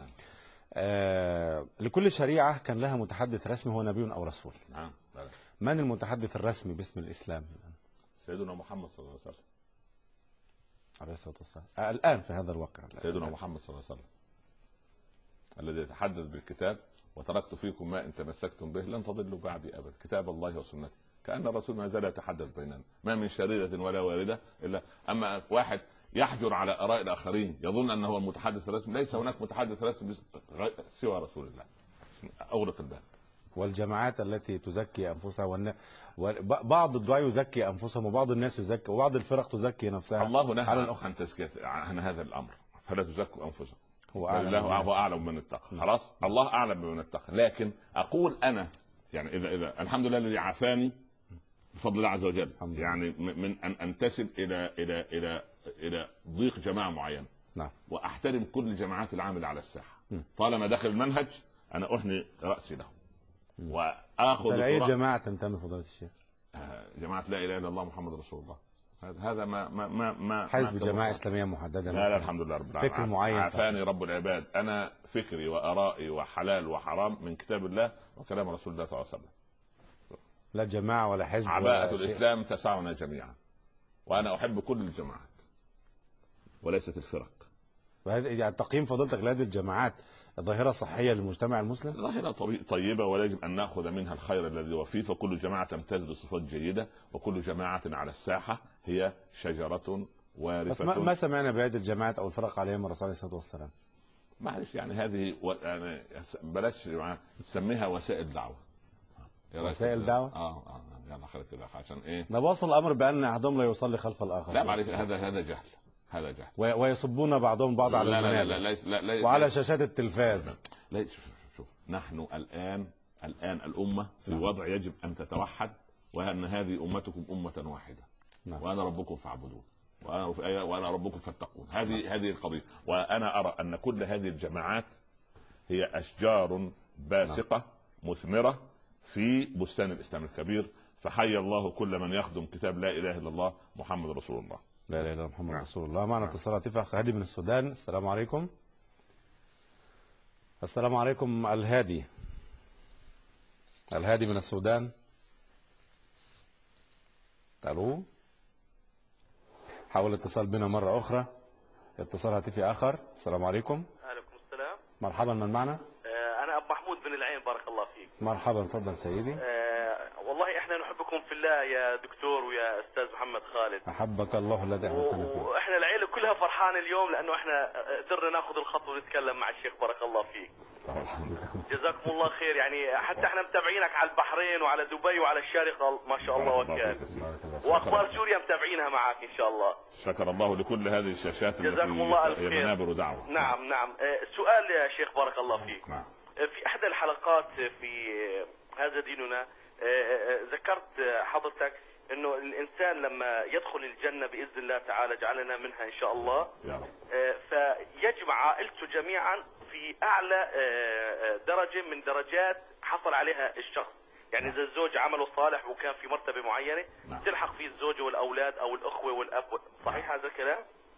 S1: لكل شريعه كان لها متحدث رسمي هو نبي او رسول.
S2: نعم.
S1: من المتحدث الرسمي باسم الاسلام؟
S2: سيدنا محمد صلى الله عليه وسلم
S1: عليه الصلاه والسلام. الان في هذا الواقع
S2: سيدنا محمد صلى الله عليه وسلم الذي يتحدث بالكتاب: وتركت فيكم ما ان تمسكتم به لن تضلوا بعدي ابدا، كتاب الله وسنتي. كأن الرسول ما زال يتحدث بيننا، ما من شريرة ولا واردة إلا. أما واحد يحجر على آراء الآخرين يظن أنه هو المتحدث الرسمي، ليس هناك متحدث رسمي سوى رسول الله. أغلق الباب.
S1: والجماعات التي تزكي أنفسها بعض الدعاء يزكي أنفسهم، وبعض الناس يزكي، وبعض الفرق تزكي نفسها.
S2: الله نهى عن تزكية عن هذا الأمر، فلا تزكوا أنفسكم، هو أعلم بمن اتقى. خلاص، الله أعلم بمن اتقى. لكن أقول أنا يعني إذا الحمد لله الذي عافاني بفضل الله عز وجل، يعني من أن أنتسب إلى ضيق جماعة معينة.
S1: نعم.
S2: وأحترم كل الجماعات العاملة على الساحة. طالما داخل المنهج أنا أحني رأسي له وآخذ.
S1: أي جماعة تنتمي فضيلة الشيخ؟
S2: جماعة لا إله إلا الله محمد رسول الله. هذا ما
S1: حزب جماعة إسلامية محددة؟
S2: لا الحمد لله رب العالمين.
S1: فكر معين
S2: عافاني رب العباد. أنا فكري وآرائي وحلال وحرام من كتاب الله وكلام رسول الله صلى الله عليه وسلم.
S1: لا جماعة ولا حزب.
S2: عباءة الإسلام تسعنا جميعا، وأنا أحب كل الجماعات وليست الفرق.
S1: يعني تقييم فضيلتك لهذه الجماعات ظاهرة صحية للمجتمع المسلم؟
S2: ظاهرة طيبة، ويجب أن نأخذ منها الخير الذي هو فيه. فكل جماعة تمتاز بصفات جيدة، وكل جماعة على الساحة هي شجرة وارثة.
S1: بس ما سمعنا بهذه الجماعات أو الفرق عليهم الرسول عليه الصلاة والسلام.
S2: معلش يعني هذه يعني بلاش تسميها وسائل دعوة.
S1: وسائل دعوة؟
S2: يلا خير كده عشان إيه؟
S1: نواصل الأمر بأن أحدهم لا يصلي خلف الآخر.
S2: لا معلش، هذا جهل. هذا جهل.
S1: ويصبون بعضهم بعض على المنابر.
S2: لا
S1: وعلى شاشات التلفاز.
S2: لا شوف نحن الآن الأمة في وضع يجب أن تتوحد، وأن هذه أمتكم أمة واحدة. نعم. وأنا ربكم فاعبدون، وأنا ربكم فاتقون. هذه القضية. وأنا أرى أن كل هذه الجماعات هي أشجار باسقة مثمرة في بستان الإسلام الكبير. فحي الله كل من يخدم كتاب لا إله إلا الله محمد رسول الله.
S1: لا اله الا الله محمد رسول الله. معنا اتصال اخ هادي من السودان. السلام عليكم. السلام عليكم. الهادي من السودان. الو. حاول الاتصال بنا مرة أخرى. اتصال هاتفي آخر. السلام عليكم.
S3: عليكم السلام.
S1: مرحبا، من معنا؟
S3: أنا أبو محمود بن العين، بارك الله فيك.
S1: مرحبا، تفضل سيدي.
S3: والله إحنا نحبكم في الله يا دكتور ويا أستاذ محمد خالد.
S1: أحبك الله الذي أحببتنا فيه.
S3: وإحنا العيلة كلها فرحانة اليوم لأنه إحنا قدرنا ناخذ الخطوة ونتكلم مع الشيخ، بارك الله فيك. جزاكم الله خير. يعني حتى احنا متابعينك على البحرين وعلى دبي وعلى الشارقة ما شاء الله وكان، واخبار سوريا متابعينها معك ان شاء الله.
S2: شكر الله لكل هذه الشاشات
S3: جزاكم الله الف خير.
S2: منابر دعوة.
S3: نعم. سؤال يا شيخ بارك الله فيك.
S2: نعم.
S3: في احدى الحلقات في هذا ديننا ذكرت حضرتك انه الانسان لما يدخل الجنة باذن الله تعالى جعلنا منها ان شاء الله
S2: يا رب،
S3: فيجمع عائلته جميعا في اعلى درجة من درجات حصل عليها الشخص. يعني اذا الزوج عمله صالح وكان في مرتبة معينة تلحق فيه الزوجة والاولاد او الاخوة والاب. صحيح هذا الكلام؟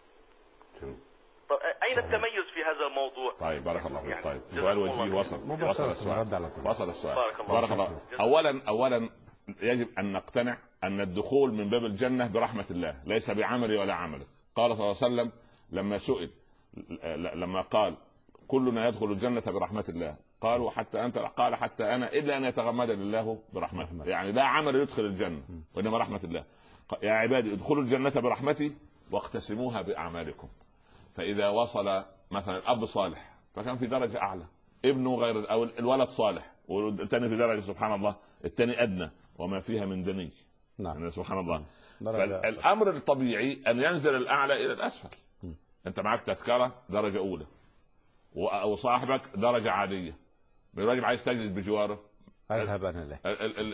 S3: طيب اين التميز في هذا الموضوع؟
S2: طيب بارك الله فيك. طيب سؤال وجيه وصل السؤال. بارك الله. اولا يجب ان نقتنع ان الدخول من باب الجنة برحمة الله ليس بعملي ولا عملك. قال صلى الله عليه وسلم لما سئل، لما قال كلنا يدخل الجنة برحمة الله، قالوا حتى أنت؟ قال حتى أنا، إلا أن يتغمدني الله برحمته. يعني لا عمل يدخل الجنة وإنما رحمة الله. يا عبادي ادخلوا الجنة برحمتي واقتسموها بأعمالكم. فإذا وصل مثلا الأب صالح فكان في درجة أعلى، ابنه غير، أو الولد صالح والثاني في درجة سبحان الله الثاني أدنى وما فيها من دني. نعم. يعني سبحان الله. فالأمر الطبيعي أن ينزل الأعلى إلى الأسفل. أنت معك تذكرة درجة أولى وصاحبك درجة عادية، بالواجب عايز تجلس بجواره،
S1: اذهب انا له.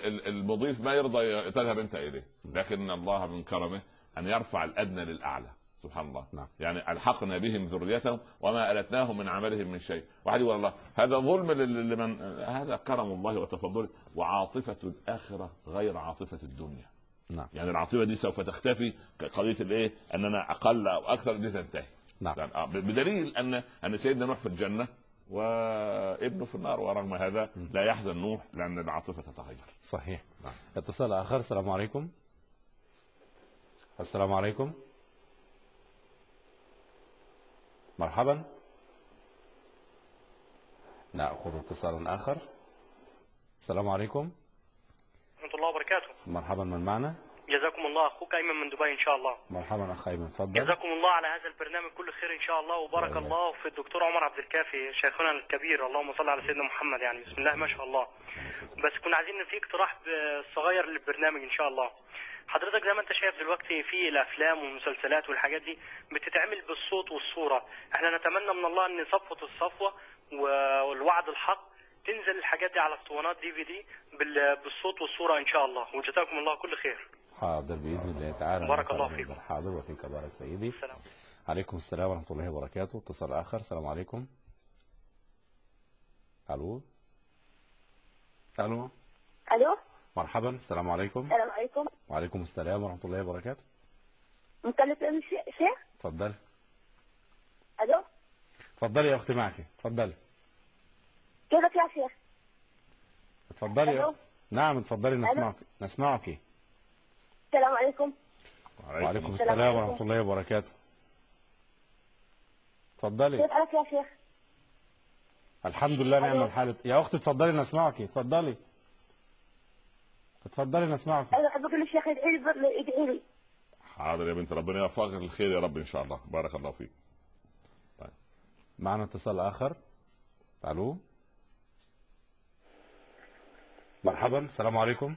S2: المضيف ما يرضى تذهب انت اليه، لكن الله من كرمه ان يرفع الادنى للاعلى. سبحان الله.
S1: نعم.
S2: يعني الحقنا بهم ذريتهم وما التناهم من عملهم من شيء. واحد يقول الله هذا ظلم لمن، هذا كرم الله وتفضله. وعاطفه الاخره غير عاطفه الدنيا.
S1: نعم.
S2: يعني العاطفه دي سوف تختفي، قضيه الايه اننا اقل او اكثر دي تنتهي.
S1: نعم.
S2: بدليل ان سيدنا نوح في الجنه وابنه في النار، ورغم هذا لا يحزن نوح لان العاطفه تتغير.
S1: صحيح. نعم. اتصال اخر. السلام عليكم. السلام عليكم. مرحبا. نأخذ اتصالا آخر. السلام عليكم.
S4: ورحمة الله وبركاته.
S1: مرحبا، من معنا؟
S4: جزاكم الله. أخوك أيمن من دبي إن شاء الله.
S1: مرحبا أخ أيمن، تفضل.
S4: جزاكم الله على هذا البرنامج كل خير إن شاء الله، وبارك الله في الدكتور عمر عبد الكافي شيخنا الكبير، اللهم صل على سيدنا محمد. يعني بسم الله ما شاء الله. بس كنا عايزين في اقتراح صغير للبرنامج إن شاء الله. حضرتك زي ما انت شايف دلوقتي في الافلام والمسلسلات والحاجات دي بتتعمل بالصوت والصوره، احنا نتمنى من الله ان صفوه الصفوه والوعد الحق تنزل الحاجات دي على اسطوانات DVD بالصوت والصوره ان شاء الله، وجزاكم الله كل خير.
S1: حاضر بإذن الله تعالى.
S4: بارك الله فيكم.
S1: حاضر وفيك بارك سيدي.
S4: السلام
S1: عليكم السلام ورحمة الله وبركاته. اتصال آخر. السلام عليكم. ألو. ألو.
S5: الو.
S1: مرحبا. السلام عليكم.
S5: السلام عليكم.
S1: وعليكم السلام ورحمة الله وبركاته.
S5: مكلف شيخ.
S1: تفضل.
S5: الو.
S1: تفضلي يا أختي، معك. تفضلي.
S5: كيفك يا شيخ؟
S1: تفضلي يا
S5: ألو.
S1: أختي. نعم تفضلي، نسمعك.
S5: السلام عليكم.
S1: وعليكم السلام ورحمة الله وبركاته. تفضلي.
S5: كيف حالك يا شيخ؟
S1: الحمد لله نعم
S5: ألو.
S1: الحال. يا أختي تفضلي نسمعك. تفضلي نسمعك.
S5: انا احب اقول للشيخ يدعي لي.
S2: حاضر يا بنت، ربنا يوفقك للخير يا رب ان شاء الله. بارك الله فيك. طيب.
S1: معنا اتصال آخر. ألو. مرحبا. السلام عليكم.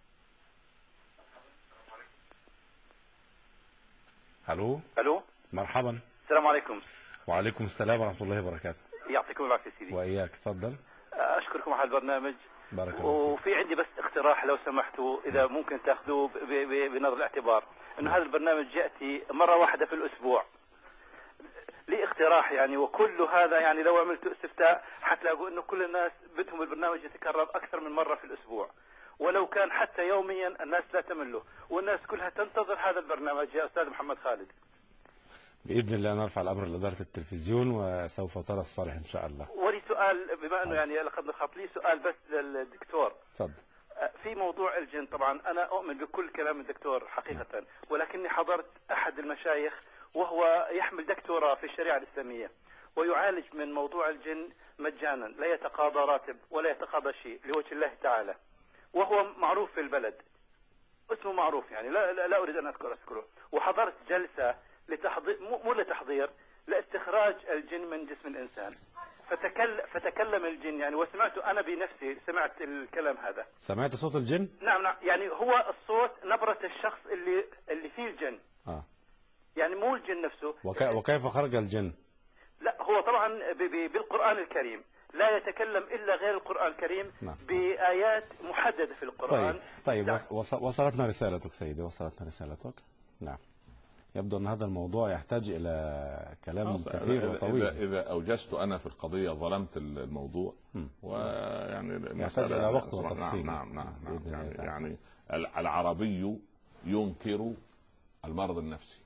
S1: ألو.
S6: الو.
S1: مرحبا.
S6: السلام عليكم.
S1: وعليكم السلام ورحمة الله وبركاته.
S6: يعطيكم العافيه سيدي.
S1: وإياك. تفضل.
S6: اشكركم على البرنامج.
S1: بارك الله فيك.
S6: وفي عندي بس اقتراح لو سمحتوا، اذا ممكن تاخذوه بنظر الاعتبار، انه هذا البرنامج ياتي مره واحده في الاسبوع. لي اقتراح يعني، وكل هذا يعني لو عملتوا استفتاء حتلاقوا انه كل الناس بدهم البرنامج يتكرر اكثر من مره في الاسبوع، ولو كان حتى يوميا الناس لا تمله، والناس كلها تنتظر هذا البرنامج يا استاذ محمد خالد.
S1: بإذن الله نرفع الأمر لإدارة التلفزيون وسوف ترى الصالح إن شاء الله.
S6: ولي سؤال، بما انه يعني لقد نخاط لي سؤال بس للدكتور.
S1: تفضل.
S6: في موضوع الجن، طبعا أنا أؤمن بكل كلام الدكتور حقيقة، ولكني حضرت أحد المشايخ وهو يحمل دكتوراه في الشريعة الإسلامية ويعالج من موضوع الجن مجانا، لا يتقاضى راتب ولا يتقاضى شيء لوجه الله تعالى، وهو معروف في البلد، اسمه معروف يعني، لا أريد أن أذكره. وحضرت جلسة لتحضير، مو لتحضير، لاستخراج الجن من جسم الإنسان، فتكلم الجن يعني، وسمعت أنا بنفسي، سمعت الكلام هذا.
S1: سمعت صوت الجن؟
S6: نعم يعني هو الصوت نبرة الشخص اللي فيه الجن. يعني مو الجن نفسه.
S1: وكيف خرج الجن؟
S6: لا هو طبعا بالقرآن الكريم، لا يتكلم إلا غير القرآن الكريم. نعم. بآيات محددة في القرآن.
S1: طيب نعم. وصلتنا رسالتك سيدي، وصلتنا رسالتك. نعم. يبدو أن هذا الموضوع يحتاج إلى كلام كثير وطويل.
S2: إذا أوجزت أنا في القضية ظلمت الموضوع، ويعني
S1: يحتاج إلى وقت وتفصيل.
S2: نعم. يعني العربي ينكر المرض النفسي،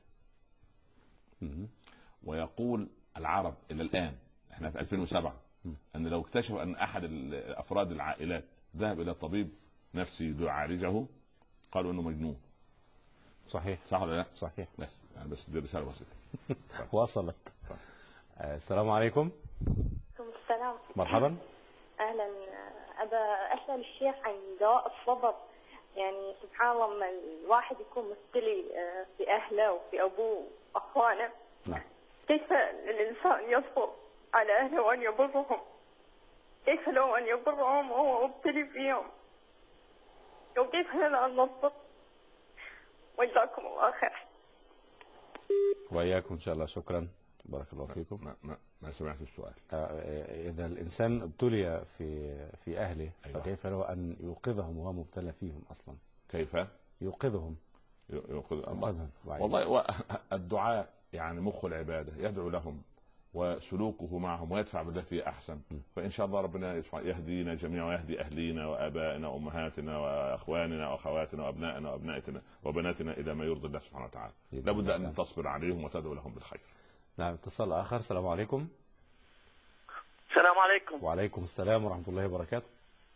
S2: ويقول العرب إلى الآن، احنا في 2007، أن لو اكتشف أن أحد أفراد العائلات ذهب إلى طبيب نفسي ليعالجه قالوا أنه مجنون.
S1: صحيح.
S2: صح ولا لا؟
S1: صحيح.
S2: بس دي رسالة بسيطة.
S1: وصلت. السلام عليكم.
S5: وعليكم السلام.
S1: مرحبا.
S5: اهلا. ابى اسال الشيخ عن دواء الصبر. يعني سبحان الله لما الواحد يكون مبتلي في اهله وفي ابوه واخوانه،
S1: نعم،
S5: كيف الانسان يصبر على اهله وان يبرهم؟ كيف لو ان يبرهم وهو مبتلي فيهم؟ وكيف لنا ان نصبر؟ وجزاكم الله خير.
S1: وإياكم إن شاء الله. شكرا. بارك الله فيكم.
S2: ما سمعت السؤال.
S1: إذا الإنسان ابتلي في أهله،
S2: أيوة.
S1: فكيف له أن يوقظهم وهو مبتلى فيهم أصلا؟
S2: كيف
S1: يوقظهم؟
S2: يوقظهم. والله الدعاء يعني مخ العباده، يدعو لهم وسلوكه معهم ويدفع بالتي هي احسن، فان شاء الله ربنا يهدينا جميعا ويهدي اهلينا وابائنا وامهاتنا واخواننا واخواتنا وابنائنا وابنائنا وبناتنا الى ما يرضي الله سبحانه وتعالى. لابد ان تصبر عليهم وتدعو لهم بالخير.
S1: نعم، اتصال اخر. السلام عليكم.
S7: السلام عليكم.
S1: وعليكم السلام ورحمة الله وبركاته.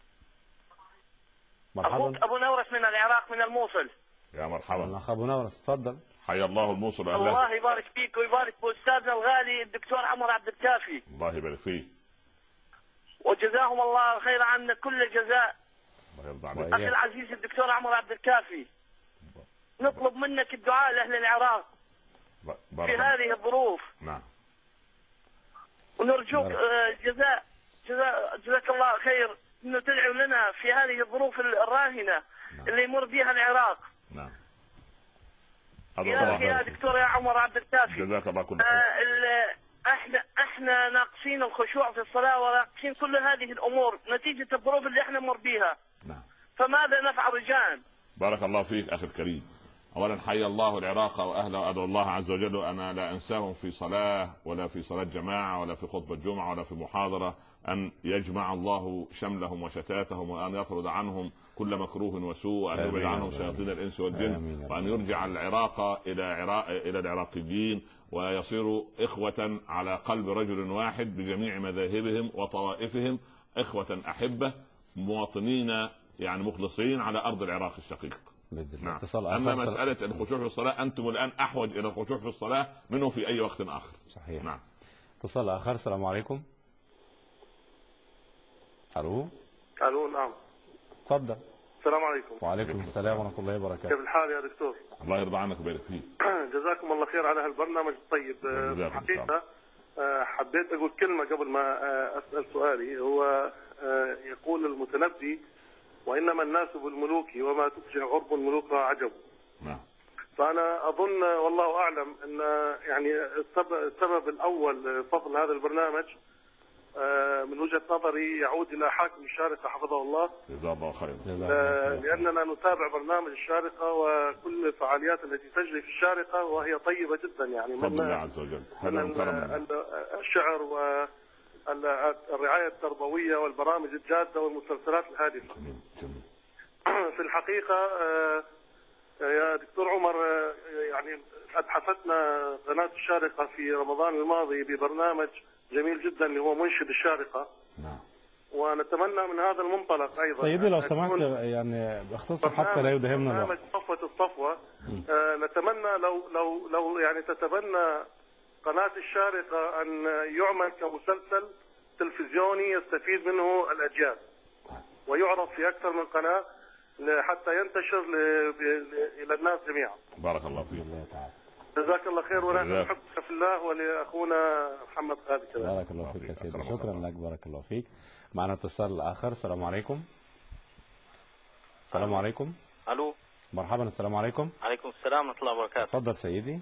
S1: مرحبا.
S7: أبو نورس من العراق من الموصل.
S2: يا مرحبا.
S1: اخ ابو نورس، تفضل.
S2: حيا الله الموصل.
S7: الله يبارك فيك ويبارك باستاذنا الغالي الدكتور عمر عبد الكافي.
S2: الله يبارك فيك.
S7: وجزاهم الله خير عنا كل جزاء.
S2: الله يرضى عليك.
S7: اخي العزيز الدكتور عمر عبد الكافي، نطلب منك الدعاء لاهل العراق في هذه الظروف.
S2: نعم.
S7: ونرجوك جزاك الله خير انه تدعو لنا في هذه الظروف الراهنه اللي يمر بها العراق.
S2: نعم.
S7: يا دكتور يا عمر عبد الكافي،
S2: جزاك الله كل خير.
S7: احنا ناقصين الخشوع في الصلاه وناقصين كل هذه الامور نتيجه الظروف اللي احنا نمر بها.
S2: نعم.
S7: فماذا نفعل رجاء؟
S2: بارك الله فيك اخي الكريم. اولا حيا الله العراق واهله، وادعو الله عز وجل انا لا انساهم في صلاه ولا في صلاه جماعه ولا في خطبه جمعه ولا في محاضره، ان يجمع الله شملهم وشتاتهم، وان يطرد عنهم كل مكروه وسوء، وان يبعد عنهم شياطين الانس والجن، وان يرجع العراق الى العراقيين ويصيروا اخوه على قلب رجل واحد بجميع مذاهبهم وطوائفهم، اخوه احبه مواطنين يعني مخلصين على ارض العراق الشقيق.
S1: نعم.
S2: أما مسألة الخشوع في الصلاة أنتم الآن أحوج إلى الخشوع في الصلاة منه في أي وقت آخر.
S1: صحيح.
S2: نعم.
S1: اتصال آخر. السلام عليكم. ألو.
S8: نعم.
S1: تفضل.
S8: السلام عليكم.
S1: وعليكم السلام ورحمة الله وبركاته.
S8: كيف الحال يا دكتور؟
S2: الله يرضى عنك ويبارك فيك.
S8: جزاكم الله خير على هالبرنامج الطيب. حقيقة حبيت أقول كلمة قبل ما أسأل سؤالي. هو يقول المتنبي: وإنما الناس بالملوك وما تفجع غرب الملوك عجب.
S2: نعم.
S8: فأنا أظن والله أعلم أن يعني السبب الأول فضل هذا البرنامج من وجهة نظري يعود إلى حاكم الشارقة حفظه الله.
S2: جزاه الله خير.
S8: لأننا نتابع برنامج الشارقة وكل الفعاليات التي تجري في الشارقة وهي طيبة جدا، يعني
S2: فضل الله عز وجل.
S8: من الشعر والرعاية التربوية والبرامج الجادة والمسلسلات الهادفة. في الحقيقة يا دكتور عمر، يعني أتحفتنا قناة الشارقة في رمضان الماضي ببرنامج جميل جدا اللي هو منشد الشارقة.
S2: نعم.
S8: ونتمنى من هذا المنطلق أيضا
S1: سيدي لو سمحت يعني باختصر حتى لا يدهمنا الوقت.
S8: برنامج صفوة الصفوة. نتمنى لو يعني تتبنى قناة الشارقة أن يعمل كمسلسل تلفزيوني يستفيد منه الأجيال ويعرض في أكثر من قناة حتى ينتشر إلى الناس جميعا.
S2: بارك الله فيك.
S8: جزاك الله خير، ونحن نحبك في الله ولأخونا محمد خالد كذلك.
S1: بارك الله فيك يا سيدي، شكرا لك، بارك الله فيك. معنا اتصال آخر. السلام عليكم. السلام عليكم.
S7: الو.
S1: مرحبا. السلام عليكم.
S7: عليكم السلام ورحمه الله وبركاته.
S1: تفضل سيدي.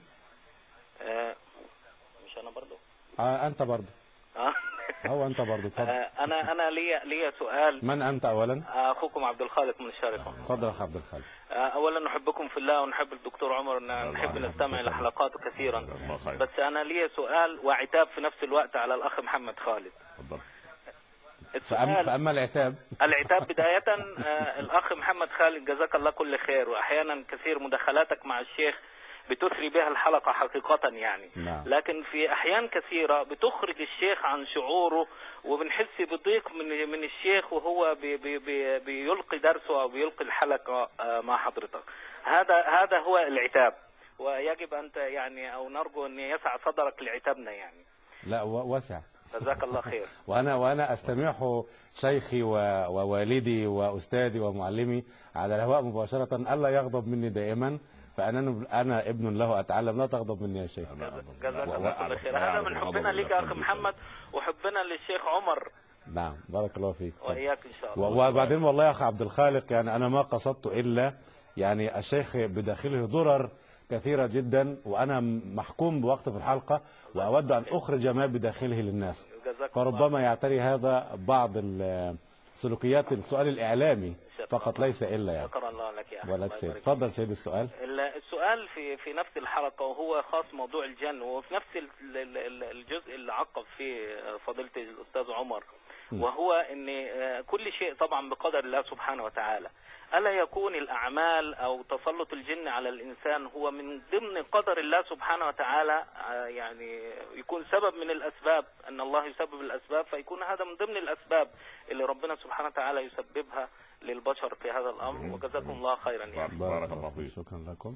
S7: مش انا برضو؟
S1: انت برضو. هو انت برضو. تفضل.
S7: انا لي سؤال.
S1: من انت اولا؟
S7: اخوكم عبد الخالق من الشارقة.
S1: تفضل اخ عبد الخالق.
S7: اولا نحبكم في الله ونحب الدكتور عمر، نحب نستمع الى حلقاته كثيرا، بس انا لي سؤال وعتاب في نفس الوقت على الاخ محمد خالد.
S2: تفضل.
S1: فأما العتاب
S7: بداية الأخ محمد خالد جزاك الله كل خير، وأحيانا كثير مداخلاتك مع الشيخ بتثري بها الحلقة حقيقة يعني.
S1: نعم.
S7: لكن في أحيان كثيرة بتخرج الشيخ عن شعوره وبنحس بضيق من الشيخ وهو بيلقي درسه أو بيلقي الحلقة مع حضرتك. هذا هو العتاب، ويجب أن يعني أو نرجو أن يسع صدرك لعتابنا يعني.
S1: لا واسع.
S7: جزاك الله خير.
S1: وانا استمعه شيخي ووالدي واستاذي ومعلمي على الهواء مباشرة الا يغضب مني دائما، فانا ابن له اتعلم. لا تغضب مني يا شيخ.
S7: جزاك الله كل خير. هذا من حبنا لك يا اخ محمد وحبنا للشيخ عمر.
S1: نعم بارك الله فيك.
S7: واياك ان شاء الله.
S1: وبعدين والله يا اخ عبد الخالق يعني انا ما قصدت الا يعني الشيخ بداخله ضرر كثيرة جدا، وأنا محكوم بوقت في الحلقة وأود أن أخرج ما بداخله للناس، فربما يعتري هذا بعض سلوكيات السؤال الإعلامي فقط ليس إلا يعني.
S7: شكرا الله لك يا أخي.
S1: ولا تسيب. اتفضل سيد السؤال.
S7: السؤال في نفس الحلقة، وهو خاص موضوع الجن، وفي نفس الجزء اللي عقب فيه فضيلة الأستاذ عمر، وهو ان كل شيء طبعا بقدر الله سبحانه وتعالى. ألا يكون الأعمال أو تسلط الجن على الإنسان هو من ضمن قدر الله سبحانه وتعالى، يعني يكون سبب من الأسباب، أن الله يسبب الأسباب، فيكون هذا من ضمن الأسباب اللي ربنا سبحانه وتعالى يسببها للبشر في هذا الأمر. وجزاكم الله خيرا. يعني
S2: بارك الله فيك.
S1: شكرا لكم.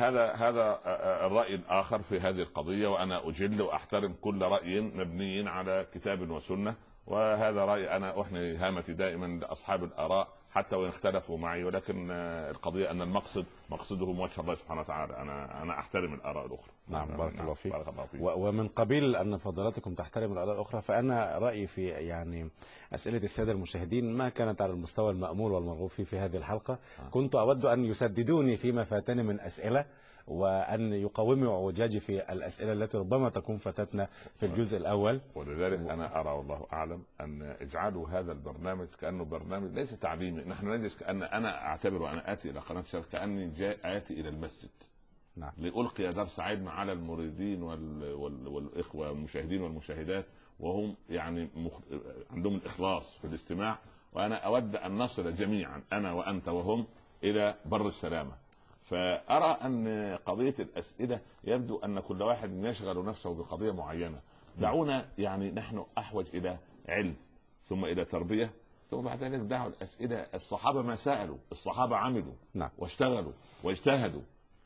S2: هذا الرأي الآخر في هذه القضية، وأنا أجل وأحترم كل رأي مبني على كتاب وسنة، وهذا رأي أنا أحني هامتي دائما لأصحاب الآراء حتى وإن اختلفوا معي، ولكن القضية أن مقصدهم وجه الله سبحانه وتعالى. أنا أحترم الآراء الأخرى.
S1: نعم بارك الله فيك.
S2: بارك الله فيك.
S1: ومن قبيل أن فضلاتكم تحترم الآراء الأخرى، فأنا رأيي في يعني أسئلة السادة المشاهدين ما كانت على المستوى المأمول والمرغوب فيه في هذه الحلقة. كنت أود أن يسددوني فيما فاتني من أسئلة، وأن يقوموا اعوجاجي في الأسئلة التي ربما تكون فاتتنا في الجزء الأول.
S2: ولذلك أنا أرى والله أعلم أن اجعلوا هذا البرنامج كأنه برنامج ليس تعليمي. نحن نجلس كأن أنا أعتبر أنا آتي إلى قناة الشرق كأني آتي إلى المسجد.
S1: نعم.
S2: لألقي درس علم على المريدين والإخوة والمشاهدين والمشاهدات، وهم يعني عندهم الإخلاص في الاستماع. وأنا أود أن نصل جميعا أنا وأنت وهم إلى بر السلامة. فأرى أن قضية الأسئلة يبدو أن كل واحد يشغل نفسه بقضية معينة. دعونا يعني نحن أحوج إلى علم، ثم إلى تربية، ثم بعد ذلك دعوا الأسئلة. الصحابة ما سألوا، الصحابة عملوا.
S1: نعم.
S2: واشتغلوا واجتهدوا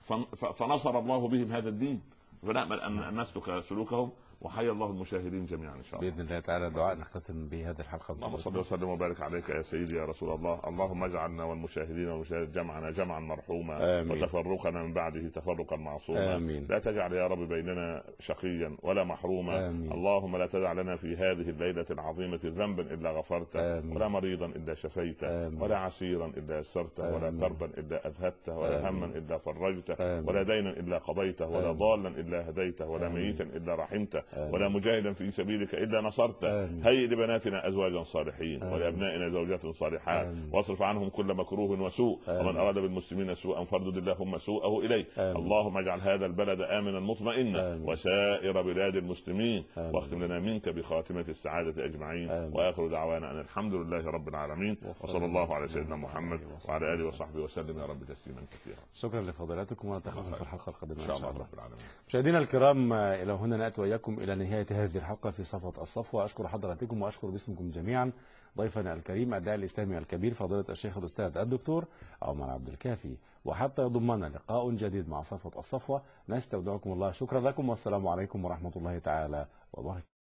S2: فنصر الله بهم هذا الدين. فنأمل أن نسلك سلوكهم. وحيا الله المشاهدين جميعا ان شاء الله.
S1: باذن الله تعالى دعاء نختتم بهذه الحلقه.
S2: اللهم صل وسلم وبارك عليك يا سيدي يا رسول الله. اللهم اجعلنا والمشاهدين والمشاهدات جمعنا جمعا مرحوما، وتفرقنا من بعده تفرقا معصوما. لا تجعل يا رب بيننا شقيا ولا محروما. اللهم لا تدع لنا في هذه الليله العظيمه ذنبا الا غفرته، ولا مريضا الا شفيته، ولا عسيرا الا يسرته، ولا كربا الا اذهبته، ولا هما الا فرجته، ولا دينا الا قضيته، ولا ضالا الا هديته، ولا ميتا الا رحمته، ولا مجاهدا في سبيلك إلا نصرته. هيئ لبناتنا أزواجا صالحين، ولأبنائنا زوجات صالحات، واصرف عنهم كل مكروه وسوء، ومن أراد بالمسلمين سوءا فاردد اللهم سوءه إليه. اللهم اجعل هذا البلد آمنا مطمئنا، وسائر بلاد المسلمين، واختم لنا منك بخاتمة السعادة أجمعين. وآخر دعوانا أن الحمد لله رب العالمين، وصلى الله على سيدنا محمد وعلى آله وصحبه وسلم يا رب تسليما كثيرا.
S1: شكرا لفضيلتكم، ونلتقيكم في الحلقة القادمة
S2: إن شاء الله رب العالمين.
S1: مشاهدينا الكرام، إلى هنا نأتي وإياكم إلى نهاية هذه الحلقة في صفوة الصفوة. أشكر حضراتكم وأشكر باسمكم جميعا ضيفنا الكريم الداعي الإسلامي الكبير فضيلة الشيخ الأستاذ الدكتور عمر عبد الكافي. وحتى يضمنا لقاء جديد مع صفوة الصفوة نستودعكم الله. شكرا لكم، والسلام عليكم ورحمة الله تعالى وبركاته.